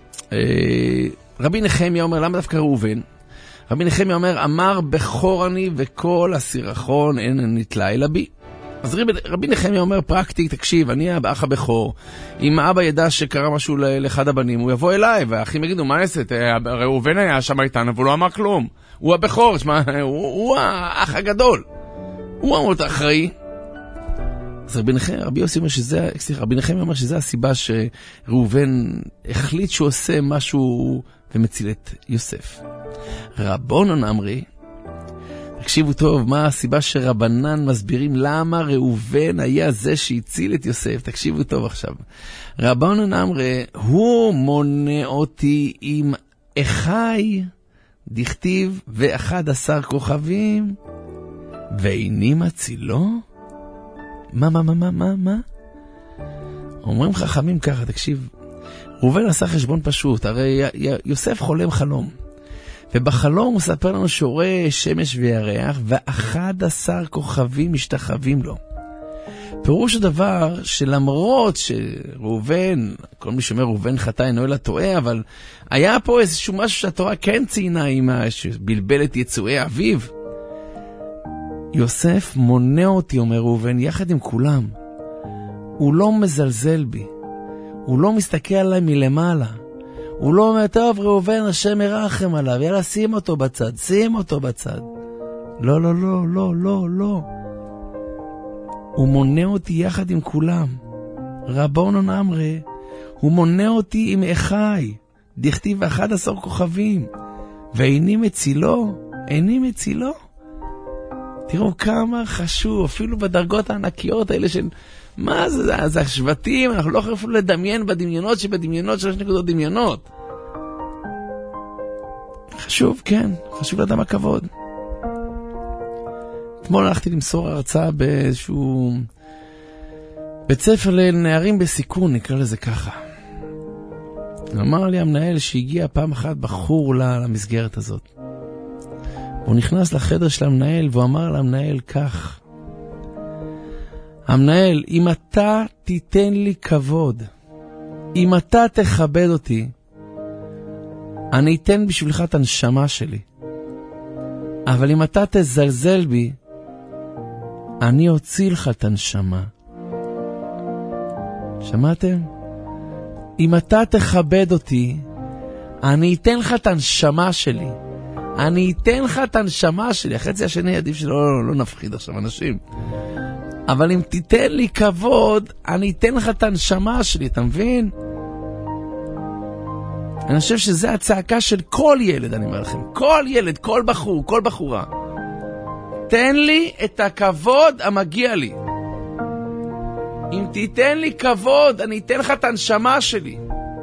רבי נחמיה אומר, למה דווקא ראובן? רבי נחמיה אומר, אמר בכור אני וכל הסירחון אין נתלה אלא בי. אז רבי, רבי נחמיה אומר פרקטי, תקשיב, אני האח הבכור. אם האבא ידע שקרה משהו לאחד הבנים, הוא יבוא אליי, והאחים יגידו, מה נעשית? ראובן היה שם איתן, אבל הוא לא אמר כלום. הוא הבכור, שמה, הוא, הוא האח הגדול. הוא אמור להיות אחראי. אז רבי נחמיה, רבי יוסי אומר שזה, סליחה, רבי נחמיה אומר שזה הסיבה שראובן החליט שהוא עושה משהו ומציל את יוסף. רבונן אמרי, תקשיבו טוב, מה הסיבה שרבנן מסבירים למה ראובן היה זה שהציל את יוסף? תקשיבו טוב עכשיו. רבונן אמרי, הוא מונה אותי עם אחי, דכתיב, ואחד עשר כוכבים, ואיני מצילו? מה, מה, מה, מה, מה, מה? אומרים חכמים ככה, תקשיב. ראובן עשה חשבון פשוט, הרי יוסף חולם חלום. ובחלום הוא ספר לנו שורה שמש וירח, ואחד עשר כוכבים משתחווים לו. פירוש הדבר שלמרות שראובן, כל מי שאומר ראובן חטא אינו אלא טועה, אבל היה פה איזשהו משהו שהתורה כן ציינה עם בלבל את יצואי אביו. יוסף מונה אותי, אומר ראובן, יחד עם כולם. הוא לא מזלזל בי. הוא לא מסתכל עליי מלמעלה. הוא לא אומר, טוב, ראובן, השם ירחם עליו, יאללה, שים אותו בצד, שים אותו בצד. לא, לא, לא, לא, לא, לא. הוא מונה אותי יחד עם כולם. רבונן אמרי, הוא מונה אותי עם אחי, דכתיב אחד עשר כוכבים, ואיני מצילו, איני מצילו. תראו כמה חשוב, אפילו בדרגות הענקיות האלה של, מה זה, זה, זה השבטים, אנחנו לא יכולים אפילו לדמיין בדמיונות שבדמיונות שלוש נקודות דמיונות. חשוב, כן, חשוב לאדם הכבוד. אתמול הלכתי למסור הרצאה באיזשהו בית ספר לנערים בסיכון, נקרא לזה ככה. אמר לי המנהל שהגיע פעם אחת בחור למסגרת הזאת. הוא נכנס לחדר של המנהל והוא אמר למנהל כך: המנהל, אם אתה תיתן לי כבוד, אם אתה תכבד אותי, אני אתן בשבילך את הנשמה שלי. אבל אם אתה תזלזל בי, אני אוציא לך את הנשמה. שמעתם? אם אתה תכבד אותי, אני אתן לך את הנשמה שלי. אני אתן לך את הנשמה שלי. החצי השני עדיף שלא לא, לא נפחיד עכשיו אנשים. אבל אם תיתן לי כבוד, אני אתן לך את הנשמה שלי, אתה מבין? אני חושב שזה הצעקה של כל ילד, אני אומר לכם. כל ילד, כל בחור, כל בחורה. תן לי את הכבוד המגיע לי. אם תיתן לי כבוד, אני אתן לך את הנשמה שלי.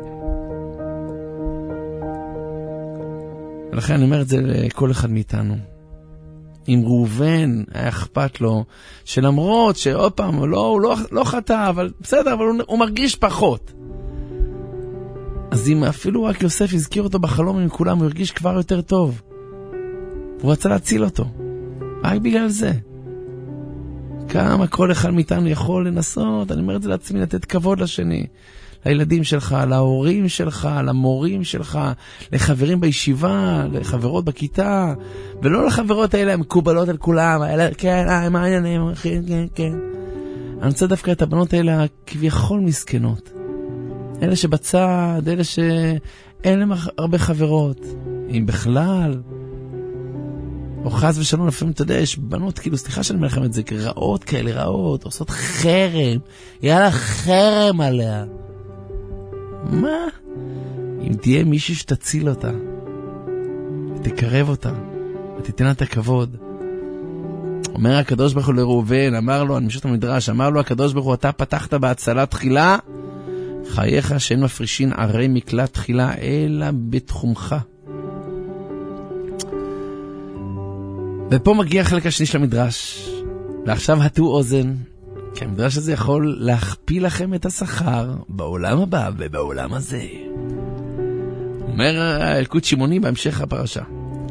ולכן אני אומר את זה לכל אחד מאיתנו. אם ראובן היה אכפת לו, שלמרות שעוד פעם, הוא לא, הוא לא, לא חטא, אבל בסדר, אבל הוא, הוא מרגיש פחות. אז אם אפילו רק יוסף הזכיר אותו בחלום עם כולם, הוא הרגיש כבר יותר טוב. הוא רצה להציל אותו. רק בגלל זה. כמה כל אחד מאיתנו יכול לנסות, אני אומר את זה לעצמי, לתת כבוד לשני. לילדים שלך, להורים שלך, למורים שלך, לחברים בישיבה, לחברות בכיתה, ולא לחברות האלה המקובלות על כולם, האלה, כן, אה, מה העניינים, כן, כן, כן. אני רוצה דווקא את הבנות האלה כביכול מסכנות. אלה שבצד, אלה שאין להם הרבה חברות, אם בכלל. או חס ושלום, לפעמים, אתה יודע, יש בנות, כאילו, סליחה שאני מלחם את זה, רעות כאלה, רעות, עושות חרם, יאללה חרם עליה. מה? אם תהיה מישהו שתציל אותה, ותקרב אותה, ותיתן לה את הכבוד. אומר הקדוש ברוך הוא לראובן, אמר לו, אני משהו את המדרש, אמר לו הקדוש ברוך הוא, אתה פתחת בהצלת תחילה, חייך שאין מפרישין ערי מקלט תחילה, אלא בתחומך. ופה מגיע החלק השני של המדרש, ועכשיו הטו אוזן, כי המדרש הזה יכול להכפיל לכם את השכר בעולם הבא ובעולם הזה. אומר אלקוט שמעוני בהמשך הפרשה.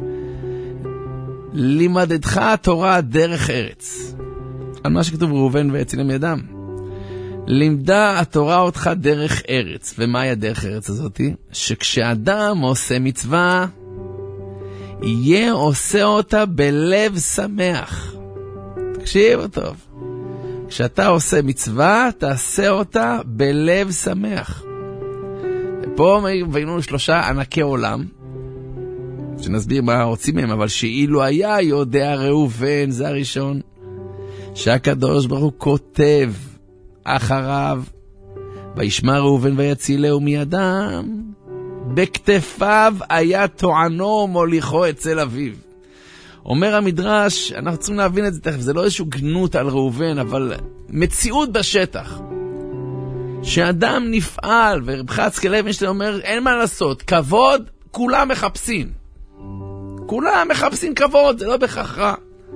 לימדתך התורה דרך ארץ. על מה שכתוב ראובן והצילם ידם. לימדה התורה אותך דרך ארץ. ומהי הדרך ארץ הזאת? שכשאדם עושה מצווה, יהיה עושה אותה בלב שמח. תקשיבו טוב. כשאתה עושה מצווה, תעשה אותה בלב שמח. ופה ראינו שלושה ענקי עולם, שנסביר מה רוצים מהם, אבל שאילו היה יודע ראובן, זה הראשון, שהקדוש ברוך הוא כותב אחריו, וישמע ראובן ויצילהו מידם, בכתפיו היה טוענו מוליכו אצל אביו. אומר המדרש, אנחנו צריכים להבין את זה תכף, זה לא איזשהו גנות על ראובן, אבל מציאות בשטח. שאדם נפעל, ורב חצקאל לוינשטיין אומר, אין מה לעשות, כבוד, כולם מחפשים. כולם מחפשים כבוד, זה לא בכך רע.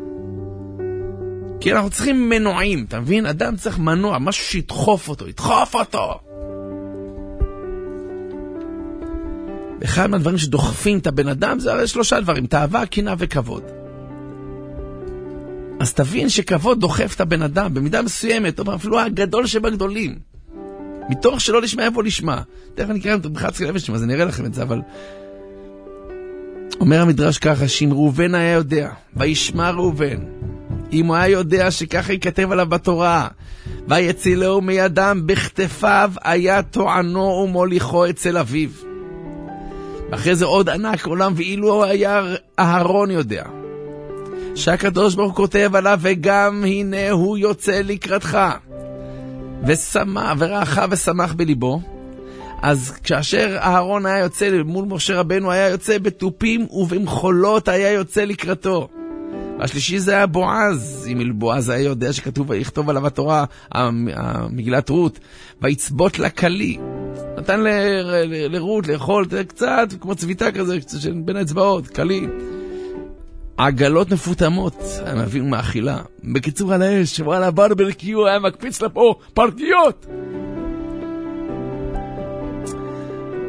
כי אנחנו צריכים מנועים, אתה מבין? אדם צריך מנוע, משהו שידחוף אותו, ידחוף אותו. אחד מהדברים שדוחפים את הבן אדם, זה הרי שלושה דברים, תאווה, קנאה וכבוד. אז תבין שכבוד דוחף את הבן אדם, במידה מסוימת, או אפילו הגדול שבגדולים. מתוך שלא לשמע איפה לשמע. תכף אני אקרא את בחצקאל לוינשטיין, אז אני אראה לכם את זה, אבל... אומר המדרש ככה, שאם ראובן היה יודע, וישמע ראובן, אם הוא היה יודע שככה ייכתב עליו בתורה, ויצילהו מידם, בכתפיו היה טוענו ומוליכו אצל אביו. אחרי זה עוד ענק עולם, ואילו היה אהרון יודע, שהקדוש ברוך הוא כותב עליו, וגם הנה הוא יוצא לקראתך, ושמח, ורעך ושמח בליבו. אז כאשר אהרון היה יוצא מול משה רבנו, היה יוצא בטופים ובמחולות היה יוצא לקראתו. והשלישי זה היה בועז. אם בועז היה יודע שכתוב ויכתוב עליו התורה, מגילת רות, ויצבות לכלי, נתן ל, ל, לרות לאכול קצת כמו צביתה כזה בין האצבעות, כלי, עגלות מפותמות הם מביאים מאכילה. בקיצור על האש, וואלה ברברקיו היה מקפיץ לפה פרקיות.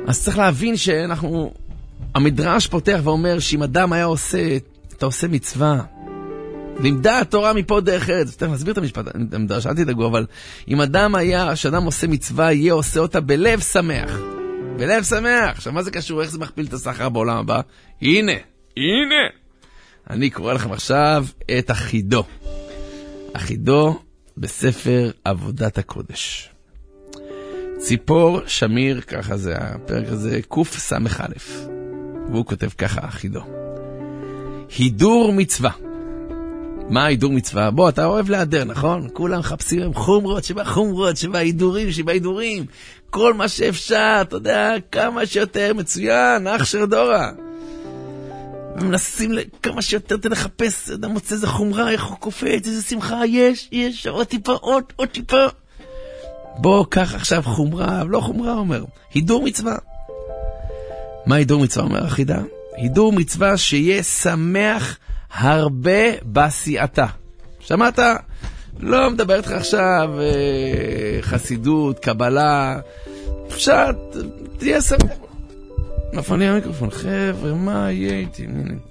אז צריך להבין שאנחנו, המדרש פותח ואומר שאם אדם היה עושה, אתה עושה מצווה, לימדה התורה מפה דרך ארץ, צריך להסביר את המשפט, המדרש, אל תדאגו, אבל אם אדם היה, שאדם עושה מצווה, יהיה עושה אותה בלב שמח. בלב שמח. עכשיו, מה זה קשור? איך זה מכפיל את השכר בעולם הבא? הנה, הנה. אני קורא לכם עכשיו את החידו. החידו בספר עבודת הקודש. ציפור שמיר, ככה זה הפרק הזה, קוף סמך א', והוא כותב ככה, החידו. הידור מצווה. מה הידור מצווה? בוא, אתה אוהב להדר, נכון? כולם מחפשים חומרות שבה חומרות, שבה הידורים, שבה הידורים. כל מה שאפשר, אתה יודע, כמה שיותר מצוין, אח דורה. ומנסים כמה שיותר לחפש, אתה מוצא איזה חומרה, איך הוא קופץ, איזה שמחה, יש, יש, עוד טיפה, עוד, עוד טיפה. בוא, קח עכשיו חומרה, לא חומרה אומר, הידור מצווה. מה הידור מצווה אומר, החידה? הידור מצווה שיהיה שמח הרבה בעשייתה. שמעת? לא מדבר איתך עכשיו חסידות, קבלה, פשט, תהיה שמח. נפל לי המיקרופון, חבר'ה, מה יהיה איתי?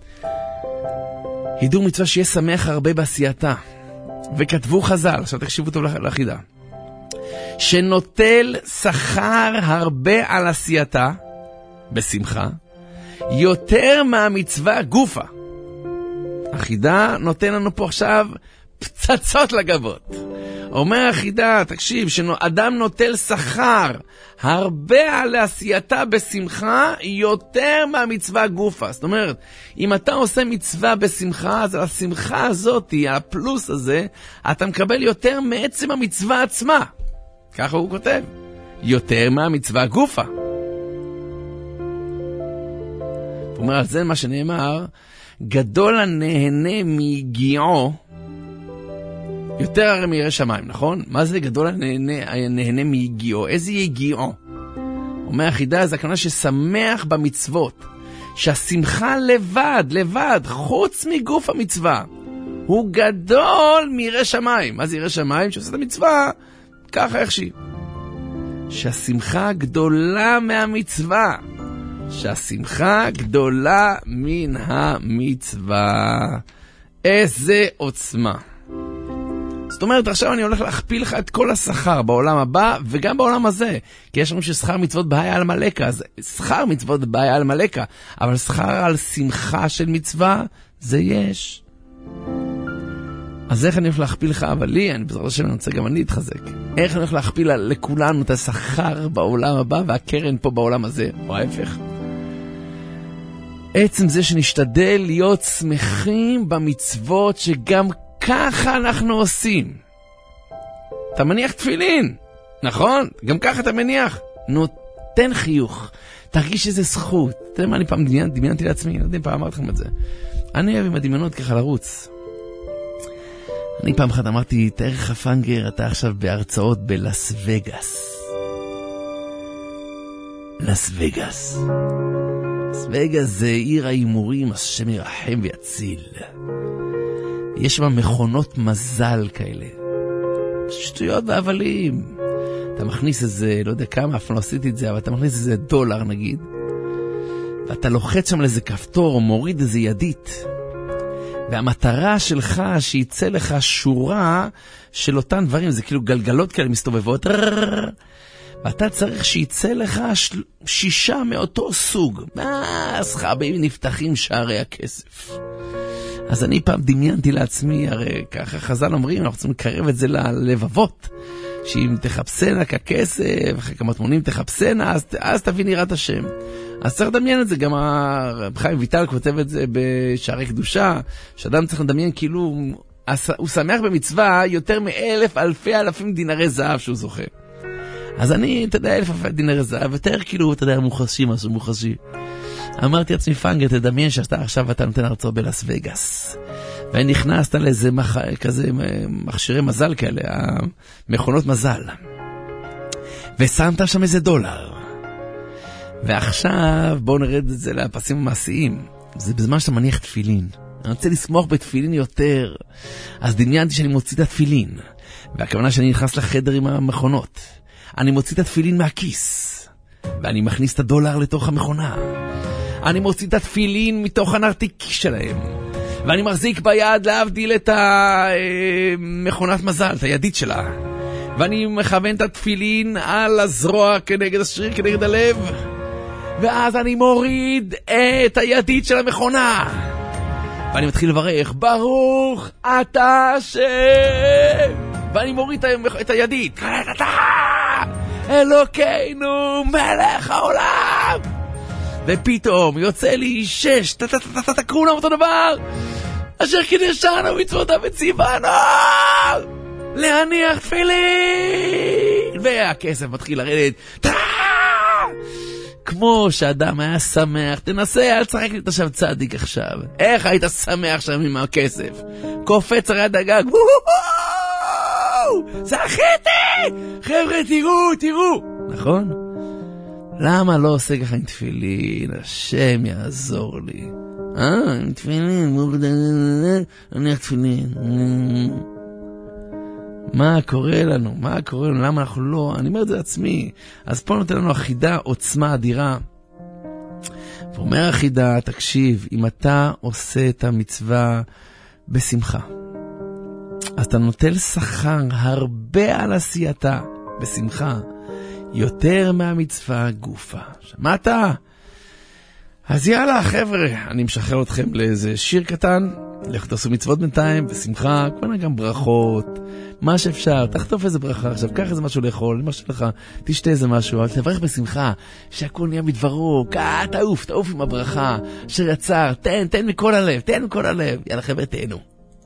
הידור מצווה שיהיה שמח הרבה בעשייתה. וכתבו חז"ל, עכשיו תקשיבו טוב לחידה, שנוטל שכר הרבה על עשייתה, בשמחה, יותר מהמצווה גופה. החידה נותן לנו פה עכשיו פצצות לגבות. אומר החידה, תקשיב, שאדם נוטל שכר הרבה על עשייתה בשמחה יותר מהמצווה גופה. זאת אומרת, אם אתה עושה מצווה בשמחה, אז על השמחה הזאת, הפלוס הזה, אתה מקבל יותר מעצם המצווה עצמה. ככה הוא כותב. יותר מהמצווה גופה. הוא אומר, על זה מה שנאמר, גדול הנהנה מיגיעו, יותר הרי מירא שמיים, נכון? מה זה גדול הנהנה, הנהנה מיגיעו? איזה יגיעו? אומר החידה, זה הכוונה ששמח במצוות, שהשמחה לבד, לבד, חוץ מגוף המצווה, הוא גדול מירא שמיים. מה זה ירא שמיים? שעושה את המצווה, ככה איך שהיא. שהשמחה גדולה מהמצווה. שהשמחה גדולה מן המצווה. איזה עוצמה. זאת אומרת, עכשיו אני הולך להכפיל לך את כל השכר בעולם הבא וגם בעולם הזה. כי יש לנו ששכר מצוות בהיה על מלאקה, אז שכר מצוות בהיה על מלאקה, אבל שכר על שמחה של מצווה, זה יש. אז איך אני הולך להכפיל לך, אבל לי, אני בעזרת השם, אני רוצה גם אני להתחזק. איך אני הולך להכפיל לכולנו את השכר בעולם הבא והקרן פה בעולם הזה, או ההפך? עצם זה שנשתדל להיות שמחים במצוות שגם ככה אנחנו עושים. אתה מניח תפילין, נכון? גם ככה אתה מניח. נותן חיוך. תרגיש איזה זכות. אתה יודע מה אני פעם דמיינתי, דמיינתי לעצמי, אני לא יודע אם פעם אמרתי לכם את זה. אני אוהב עם הדמיונות ככה לרוץ. אני פעם אחת אמרתי, תאר לך פנגר, אתה עכשיו בהרצאות בלס וגאס. לס וגאס. לס וגאס זה עיר האימורים, השם ירחם ויציל. יש שם מכונות מזל כאלה. שטויות והבלים. אתה מכניס איזה, לא יודע כמה, אף לא עשיתי את זה, אבל אתה מכניס איזה דולר נגיד, ואתה לוחץ שם לאיזה כפתור, או מוריד איזה ידית. והמטרה שלך שיצא לך שורה של אותן דברים, זה כאילו גלגלות כאלה מסתובבות, ואתה צריך שיצא לך שישה מאותו סוג. אז חברים נפתחים שערי הכסף. אז אני פעם דמיינתי לעצמי, הרי ככה חז"ל אומרים, אנחנו צריכים לקרב את זה ללבבות, שאם תחפשנה ככסף, אחרי כמה תמונים תחפשנה, אז, אז תביא נראת השם. אז צריך לדמיין את זה, גם הרב חיים ויטל כותב את זה בשערי קדושה, שאדם צריך לדמיין כאילו, הוא שמח במצווה יותר מאלף אלפי אלפים דינרי זהב שהוא זוכה. אז אני, אתה יודע, אלף אלפי דינרי זהב, יותר כאילו, אתה יודע, מוחשי משהו, מוחשי. אמרתי לעצמי, פנגר, תדמיין שאתה עכשיו אתה נותן הרצאות בלס וגאס, ונכנסת לאיזה מח... כזה מכשירי מזל כאלה, מכונות מזל, ושמת שם איזה דולר, ועכשיו בואו נרד את זה לפסים המעשיים. זה בזמן שאתה מניח תפילין, אני רוצה לסמוך בתפילין יותר, אז דמיינתי שאני מוציא את התפילין, והכוונה שאני נכנס לחדר עם המכונות, אני מוציא את התפילין מהכיס, ואני מכניס את הדולר לתוך המכונה. אני מוציא את התפילין מתוך הנרתיקי שלהם. ואני מחזיק ביד להבדיל את המכונת מזל, את הידית שלה. ואני מכוון את התפילין על הזרוע כנגד השריר, כנגד הלב. ואז אני מוריד את הידית של המכונה. ואני מתחיל לברך, ברוך אתה השם. ואני מוריד את הידית. אלוקינו מלך העולם. ופתאום יוצא לי שש, תקראו להם אותו דבר, אשר קידשנו מצוותיו וציוונו להניח תפילין, והכסף מתחיל לרדת, כמו שאדם היה שמח. תנסה, אל תשחק לי את עכשיו צדיק עכשיו, איך היית שמח שם עם הכסף? קופץ הרי הדגג, זכיתי, חבר'ה תראו, תראו, נכון? למה לא עושה ככה עם תפילין? השם יעזור לי. אה, עם תפילין, אני תפילין. מה קורה לנו? מה קורה לנו? למה אנחנו לא? אני אומר את זה לעצמי. אז פה נותן לנו אחידה, עוצמה אדירה. ואומר אחידה, תקשיב, אם אתה עושה את המצווה בשמחה, אז אתה נוטל שכר הרבה על עשייתה בשמחה, יותר מהמצווה גופה. שמעת? אז יאללה חבר'ה, אני משחרר אתכם לאיזה שיר קטן, לכו תעשו מצוות בינתיים, בשמחה, כמובן גם ברכות, מה שאפשר, תחטוף איזה ברכה עכשיו, קח איזה משהו לאכול, מה שלך, תשתה איזה משהו, אבל תברך בשמחה, שהכל נהיה מדברו, אה, תעוף, תעוף עם הברכה, שיצר, תן, תן מכל הלב, תן מכל הלב, יאללה חבר'ה, תהנו.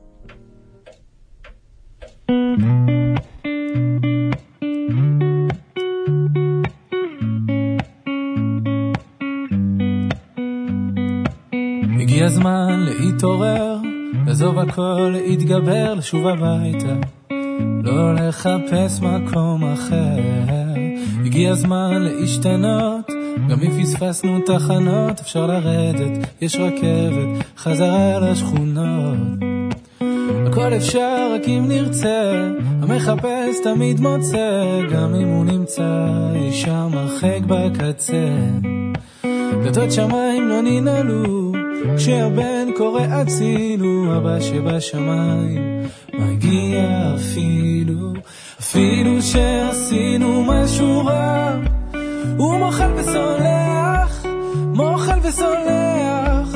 הגיע הזמן להתעורר, לעזוב הכל, להתגבר, לשוב הביתה, לא לחפש מקום אחר. הגיע הזמן להשתנות, גם אם פספסנו תחנות, אפשר לרדת, יש רכבת, חזרה לשכונות. הכל אפשר רק אם נרצה, המחפש תמיד מוצא, גם אם הוא נמצא שם הרחק בקצה. דלתות שמיים לא ננעלו, כשהבן קורא הצילו, אבא שבשמיים מגיע אפילו, אפילו שעשינו משהו רע, הוא מוחל וסולח, מוחל וסולח,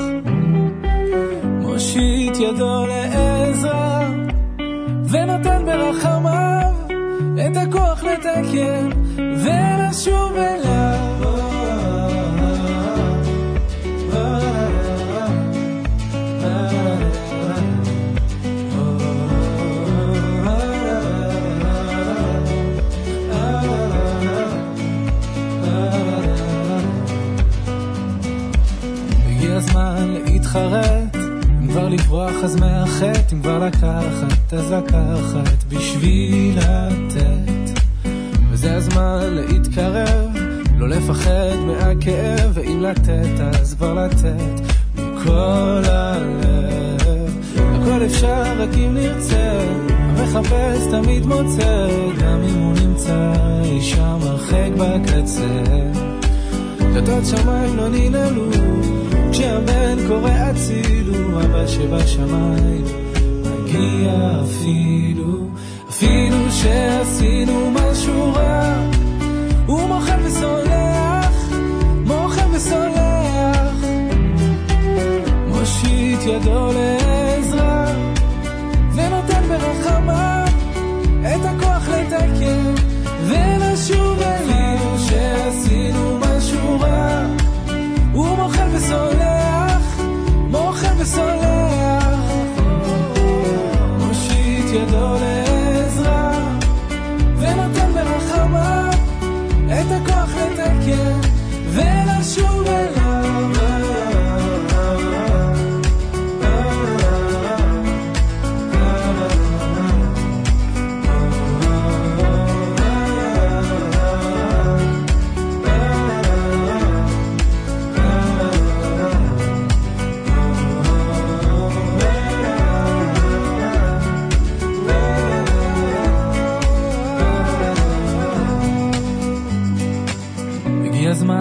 מושיט ידו לעזרה, ונותן ברחמיו את הכוח לתקן ולשוב אליו. הזמן להתחרט, אם כבר לברוח אז מאחת, אם כבר לקחת אז לקחת בשביל לתת, וזה הזמן להתקרב, לא לפחד מהכאב, ואם לתת אז כבר לתת מכל הלב. הכל אפשר רק אם נרצה, המחפש תמיד מוצא, גם אם הוא נמצא שם הרחק בקצה. דלתות שמיים לא ננעלו, כשהבן קורא הצילו, אבא שבשמיים מגיע אפילו, אפילו שעשינו משהו רע, הוא מוחל וסולח, מוחל וסולח, מושיט ידו לעזרה, ונותן ברחמיו את הכוח לתקן ולשוב אליו. שעשינו משהו רע, הוא מוחל וסולח, מוחל וסולח, מושיט ידו לעזרה, ונותן ברחמיו את הכוח לתקן ולשוב אליו. הזמן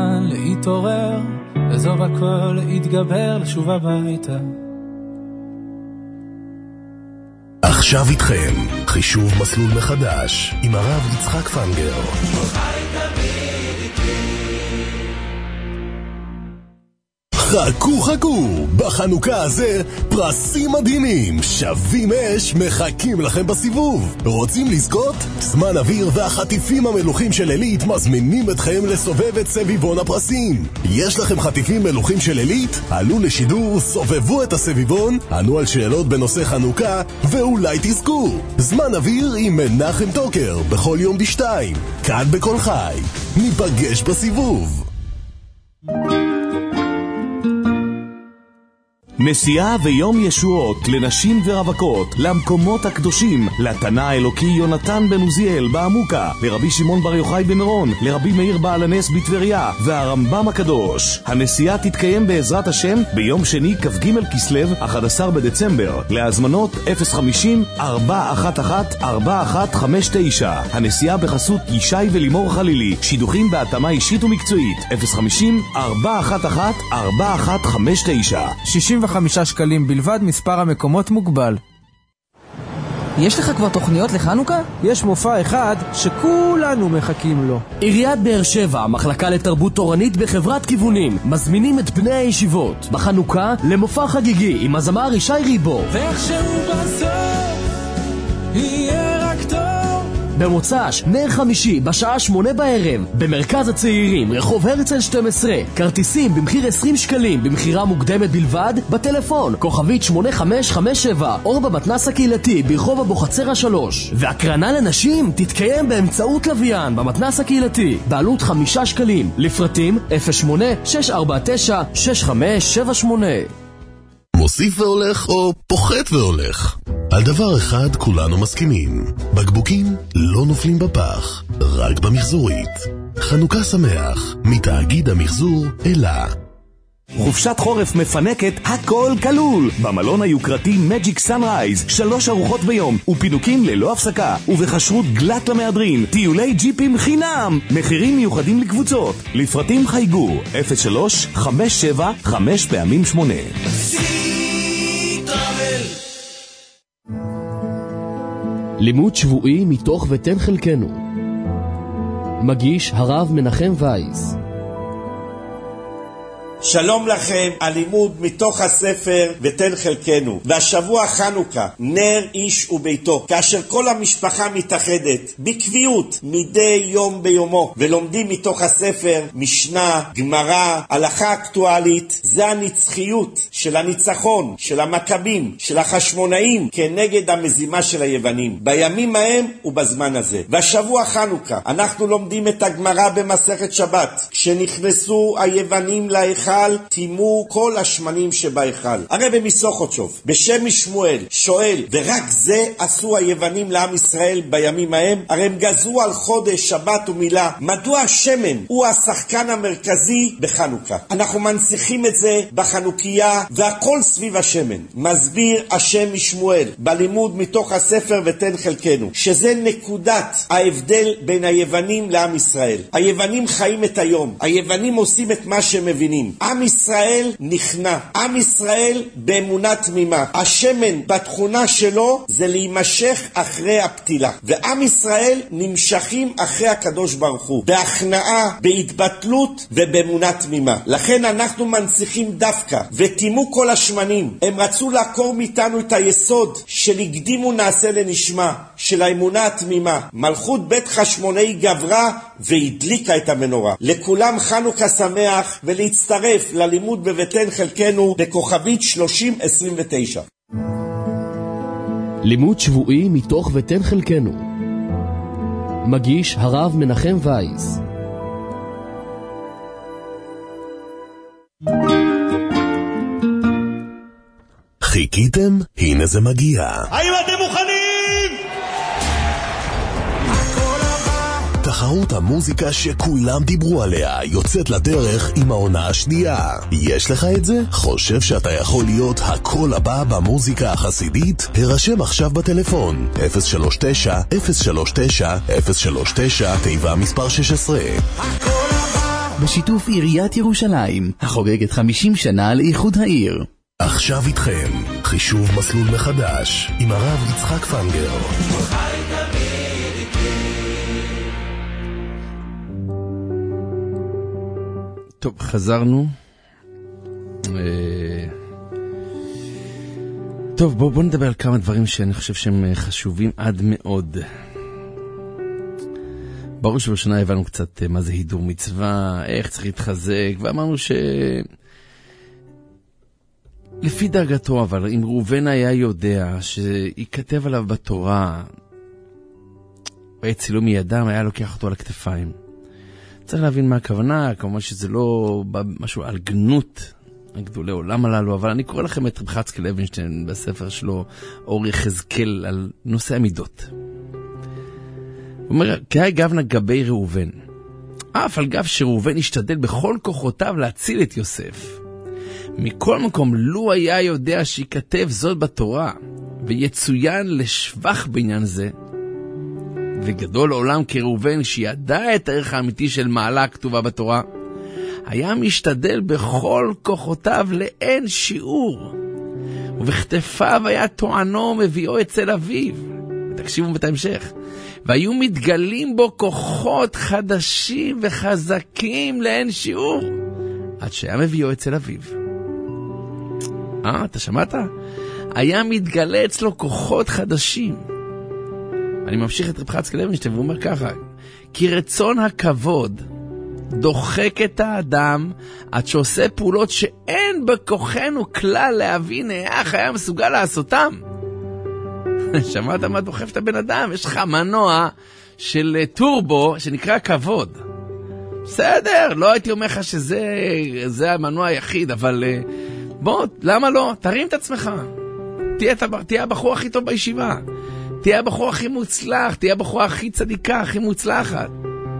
הכל יתגבר לשוב הביתה. עכשיו איתכם, חישוב מסלול מחדש עם הרב יצחק פנגר. חכו חכו, בחנוכה הזה פרסים מדהימים, שווים אש, מחכים לכם בסיבוב. רוצים לזכות? זמן אוויר והחטיפים המלוכים של אלית מזמינים אתכם לסובב את סביבון הפרסים. יש לכם חטיפים מלוכים של אלית? עלו לשידור, סובבו את הסביבון, ענו על שאלות בנושא חנוכה, ואולי תזכו. זמן אוויר עם מנחם טוקר, בכל יום בשתיים, כאן בכל חי. ניפגש בסיבוב. נסיעה ויום ישועות לנשים ורווקות, למקומות הקדושים, לתנא האלוקי יונתן בן עוזיאל בעמוקה, לרבי שמעון בר יוחאי במירון, לרבי מאיר בעל הנס בטבריה והרמב"ם הקדוש. הנסיעה תתקיים בעזרת השם ביום שני כ"ג כסלו, אחד עשר בדצמבר. להזמנות אפס חמישים ארבע אחת אחת ארבע אחת חמש תשע. הנסיעה בחסות ישי ולימור חלילי, שידוכים בהתאמה אישית ומקצועית. אפס חמישים ארבע אחת אחת ארבע אחת חמש תשע. שישים וחמישה שקלים בלבד, מספר המקומות מוגבל. יש לך כבר תוכניות לחנוכה? יש מופע אחד שכולנו מחכים לו. עיריית באר שבע, מחלקה לתרבות תורנית בחברת כיוונים, מזמינים את בני הישיבות בחנוכה למופע חגיגי עם הזמר ישי ריבו. ואיכשהו בסוף יהיה רק טוב. במוצ"ש, נר חמישי, בשעה שמונה בערב, במרכז הצעירים, רחוב הרצל שתים עשרה. כרטיסים במחיר עשרים שקלים, במחירה מוקדמת בלבד, בטלפון, כוכבית שמונה חמש חמש שבע, או במתנ"ס הקהילתי, ברחוב אבוחצירא שלוש. והקרנה לנשים תתקיים באמצעות לוויין, במתנ"ס הקהילתי, בעלות חמישה שקלים. לפרטים, אפס שמונה שש ארבע תשע שש חמש שבע שמונה. מוסיף והולך או פוחת והולך? על דבר אחד כולנו מסכימים, בקבוקים לא נופלים בפח, רק במחזורית. חנוכה שמח, מתאגיד המחזור אלה. חופשת חורף מפנקת, הכל כלול במלון היוקרתי מג'יק סנרייז. שלוש ארוחות ביום ופינוקים ללא הפסקה, ובחשרות גלת למהדרין, טיולי ג'יפים חינם, מחירים מיוחדים לקבוצות. לפרטים חייגו אפס שלוש חמש שבע חמש פעמים שמונה. לימוד שבועי מתוך ותן חלקנו, מגיש הרב מנחם וייס. שלום לכם, הלימוד מתוך הספר ותן חלקנו. והשבוע חנוכה, נר איש וביתו, כאשר כל המשפחה מתאחדת בקביעות מדי יום ביומו ולומדים מתוך הספר משנה, גמרא, הלכה אקטואלית. זה הנצחיות של הניצחון של המכבים, של החשמונאים כנגד המזימה של היוונים בימים ההם ובזמן הזה. והשבוע חנוכה אנחנו לומדים את הגמרא במסכת שבת. כשנכנסו היוונים להיכל, תימו כל השמנים שבהיכל. הרב מסוכותשוב בשם משמואל שואל, ורק זה עשו היוונים לעם ישראל בימים ההם? הרי הם גזרו על חודש שבת ומילה. מדוע השמן הוא השחקן המרכזי בחנוכה? אנחנו מנציחים את זה בחנוכיה, והכל סביב השמן. מסביר השם משמואל בלימוד מתוך הספר ותן חלקנו, שזה נקודת ההבדל בין היוונים לעם ישראל. היוונים חיים את היום, היוונים עושים את מה שהם מבינים. עם ישראל נכנע, עם ישראל באמונה תמימה. השמן בתכונה שלו זה להימשך אחרי הפתילה, ועם ישראל נמשכים אחרי הקדוש ברוך הוא בהכנעה, בהתבטלות ובאמונה תמימה. לכן אנחנו מנציחים דווקא ותימו כל השמנים. הם רצו לעקור מאיתנו את היסוד של הקדימו נעשה לנשמה, של האמונה התמימה. מלכות בית חשמונאי גברה והדליקה את המנורה. לכולם חנוכה שמח, ולהצטרף ללימוד בבתן חלקנו בכוכבית שלושים עשרים ותשע. לימוד שבועי מתוך ותן חלקנו, מגיש הרב מנחם וייס. חיכיתם? הנה זה מגיע. האם אתם מוכנים? תחרות המוזיקה שכולם דיברו עליה יוצאת לדרך עם העונה השנייה. יש לך את זה? חושב שאתה יכול להיות הקול הבא במוזיקה החסידית? הרשם עכשיו בטלפון אפס שלוש תשע אפס שלוש תשע אפס שלוש תשע תיבה מספר שש עשרה. בשיתוף עיריית ירושלים, החוגגת חמישים שנה לאיחוד העיר. עכשיו איתכם, חישוב מסלול מחדש, עם הרב יצחק פנגר. טוב, חזרנו. טוב, בואו בוא נדבר על כמה דברים שאני חושב שהם חשובים עד מאוד. ברור שבראשונה הבנו קצת מה זה הידור מצווה, איך צריך להתחזק, ואמרנו ש... לפי דרגתו, אבל אם ראובן היה יודע שיכתב עליו בתורה, והצילו מידם, היה לוקח אותו על הכתפיים. צריך להבין מה הכוונה, כמובן שזה לא משהו על גנות, גדולי עולם הללו, אבל אני קורא לכם את רב חצקאל לוינשטיין בספר שלו, אור יחזקאל, על נושא המידות. הוא אומר, כי גבנה גבי ראובן, אף על גב שראובן השתדל בכל כוחותיו להציל את יוסף. מכל מקום, לו היה יודע שיכתב זאת בתורה, ויצוין לשבח בעניין זה, וגדול העולם כראובן שידע את הערך האמיתי של מעלה הכתובה בתורה, היה משתדל בכל כוחותיו לאין שיעור, ובכתפיו היה טוענו מביאו אצל אביו. תקשיבו את ההמשך. והיו מתגלים בו כוחות חדשים וחזקים לאין שיעור, עד שהיה מביאו אצל אביו. אה, אתה שמעת? היה מתגלה אצלו כוחות חדשים. אני ממשיך את רב חצקאל לוינשטיין והוא אומר ככה, כי רצון הכבוד דוחק את האדם עד שעושה פעולות שאין בכוחנו כלל להבין איך היה מסוגל לעשותם. שמעת מה דוחף את הבן אדם? יש לך מנוע של טורבו שנקרא כבוד. בסדר, לא הייתי אומר לך שזה זה המנוע היחיד, אבל בוא, למה לא? תרים את עצמך. תהיה, תהיה הבחור הכי טוב בישיבה. תהיה הבחור הכי מוצלח, תהיה הבחור הכי צדיקה, הכי מוצלחת.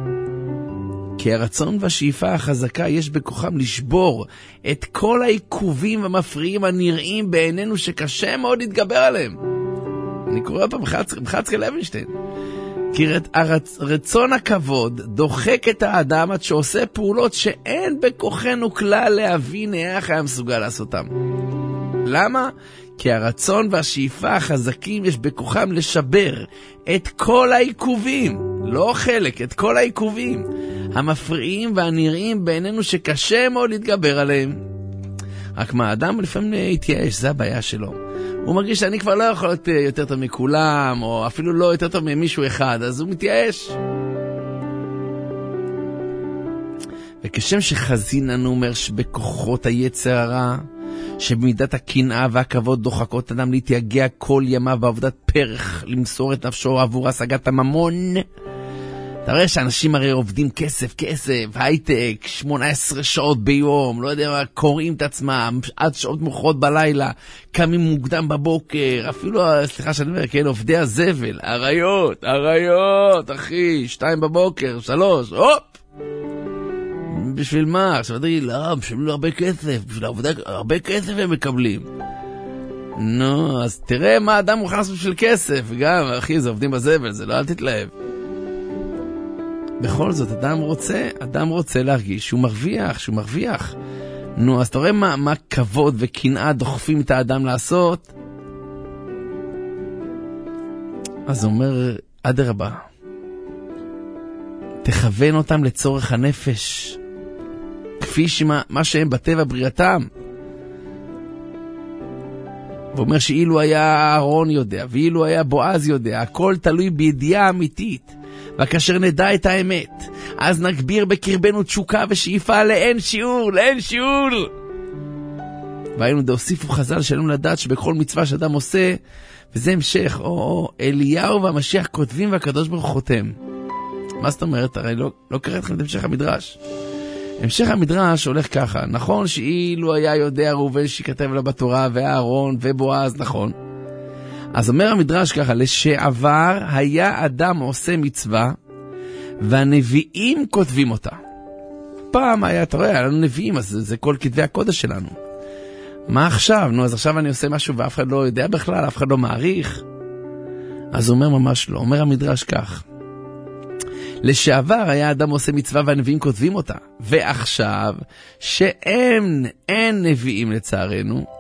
כי הרצון והשאיפה החזקה יש בכוחם לשבור את כל העיכובים המפריעים הנראים בעינינו שקשה מאוד להתגבר עליהם. אני קורא פה בחצקאל לוינשטיין. כי רצון הכבוד דוחק את האדם עד שעושה פעולות שאין בכוחנו כלל להבין איך היה מסוגל לעשותם. למה? כי הרצון והשאיפה החזקים יש בכוחם לשבר את כל העיכובים, לא חלק, את כל העיכובים המפריעים והנראים בעינינו שקשה מאוד להתגבר עליהם. רק מה, האדם לפעמים התייאש, זה הבעיה שלו. הוא מרגיש שאני כבר לא יכול להיות יותר טוב מכולם, או אפילו לא יותר טוב ממישהו אחד, אז הוא מתייאש. וכשם שחזיננו אומר שבכוחות היצר הרע, שבמידת הקנאה והכבוד דוחקות אדם להתייגע כל ימיו בעבודת פרח, למסור את נפשו עבור השגת הממון. אתה רואה שאנשים הרי עובדים כסף, כסף, הייטק, שמונה עשרה שעות ביום, לא יודע מה, קוראים את עצמם, עד שעות מוכרות בלילה, קמים מוקדם בבוקר, אפילו, סליחה שאני אומר, כן, עובדי הזבל, הריות, הריות, אחי, שתיים בבוקר, שלוש, הופ! בשביל מה? עכשיו תגיד, לא, בשביל הרבה כסף, בשביל עבודה, הרבה כסף הם מקבלים. נו, אז תראה מה אדם מוכן לעשות בשביל כסף, גם, אחי, זה עובדים בזבל, זה לא, אל תתלהב. בכל זאת, אדם רוצה, אדם רוצה להרגיש שהוא מרוויח, שהוא מרוויח. נו, אז אתה רואה מה, מה כבוד וקנאה דוחפים את האדם לעשות? אז הוא אומר, אדרבה, תכוון אותם לצורך הנפש, כפי שמה, מה שהם בטבע בריאתם. הוא אומר שאילו היה אהרון יודע, ואילו היה בועז יודע, הכל תלוי בידיעה אמיתית. וכאשר נדע את האמת, אז נגביר בקרבנו תשוקה ושאיפה לאין שיעור, לאין שיעור. והיינו דהוסיפו חז"ל שלנו לדעת שבכל מצווה שאדם עושה, וזה המשך, או, או אליהו והמשיח כותבים והקדוש ברוך חותם. מה זאת אומרת? הרי לא, לא קראת לכם את המשך המדרש. המשך המדרש הולך ככה, נכון שאילו היה יודע ראובן שכתב לה בתורה, ואהרון ובועז, נכון. אז אומר המדרש ככה, לשעבר היה אדם עושה מצווה, והנביאים כותבים אותה. פעם היה, אתה רואה, היה לנו נביאים, אז זה, זה כל כתבי הקודש שלנו. מה עכשיו? נו, אז עכשיו אני עושה משהו ואף אחד לא יודע בכלל, אף אחד לא מעריך. אז הוא אומר ממש לא, אומר המדרש כך, לשעבר היה אדם עושה מצווה והנביאים כותבים אותה. ועכשיו, שאין אין נביאים לצערנו,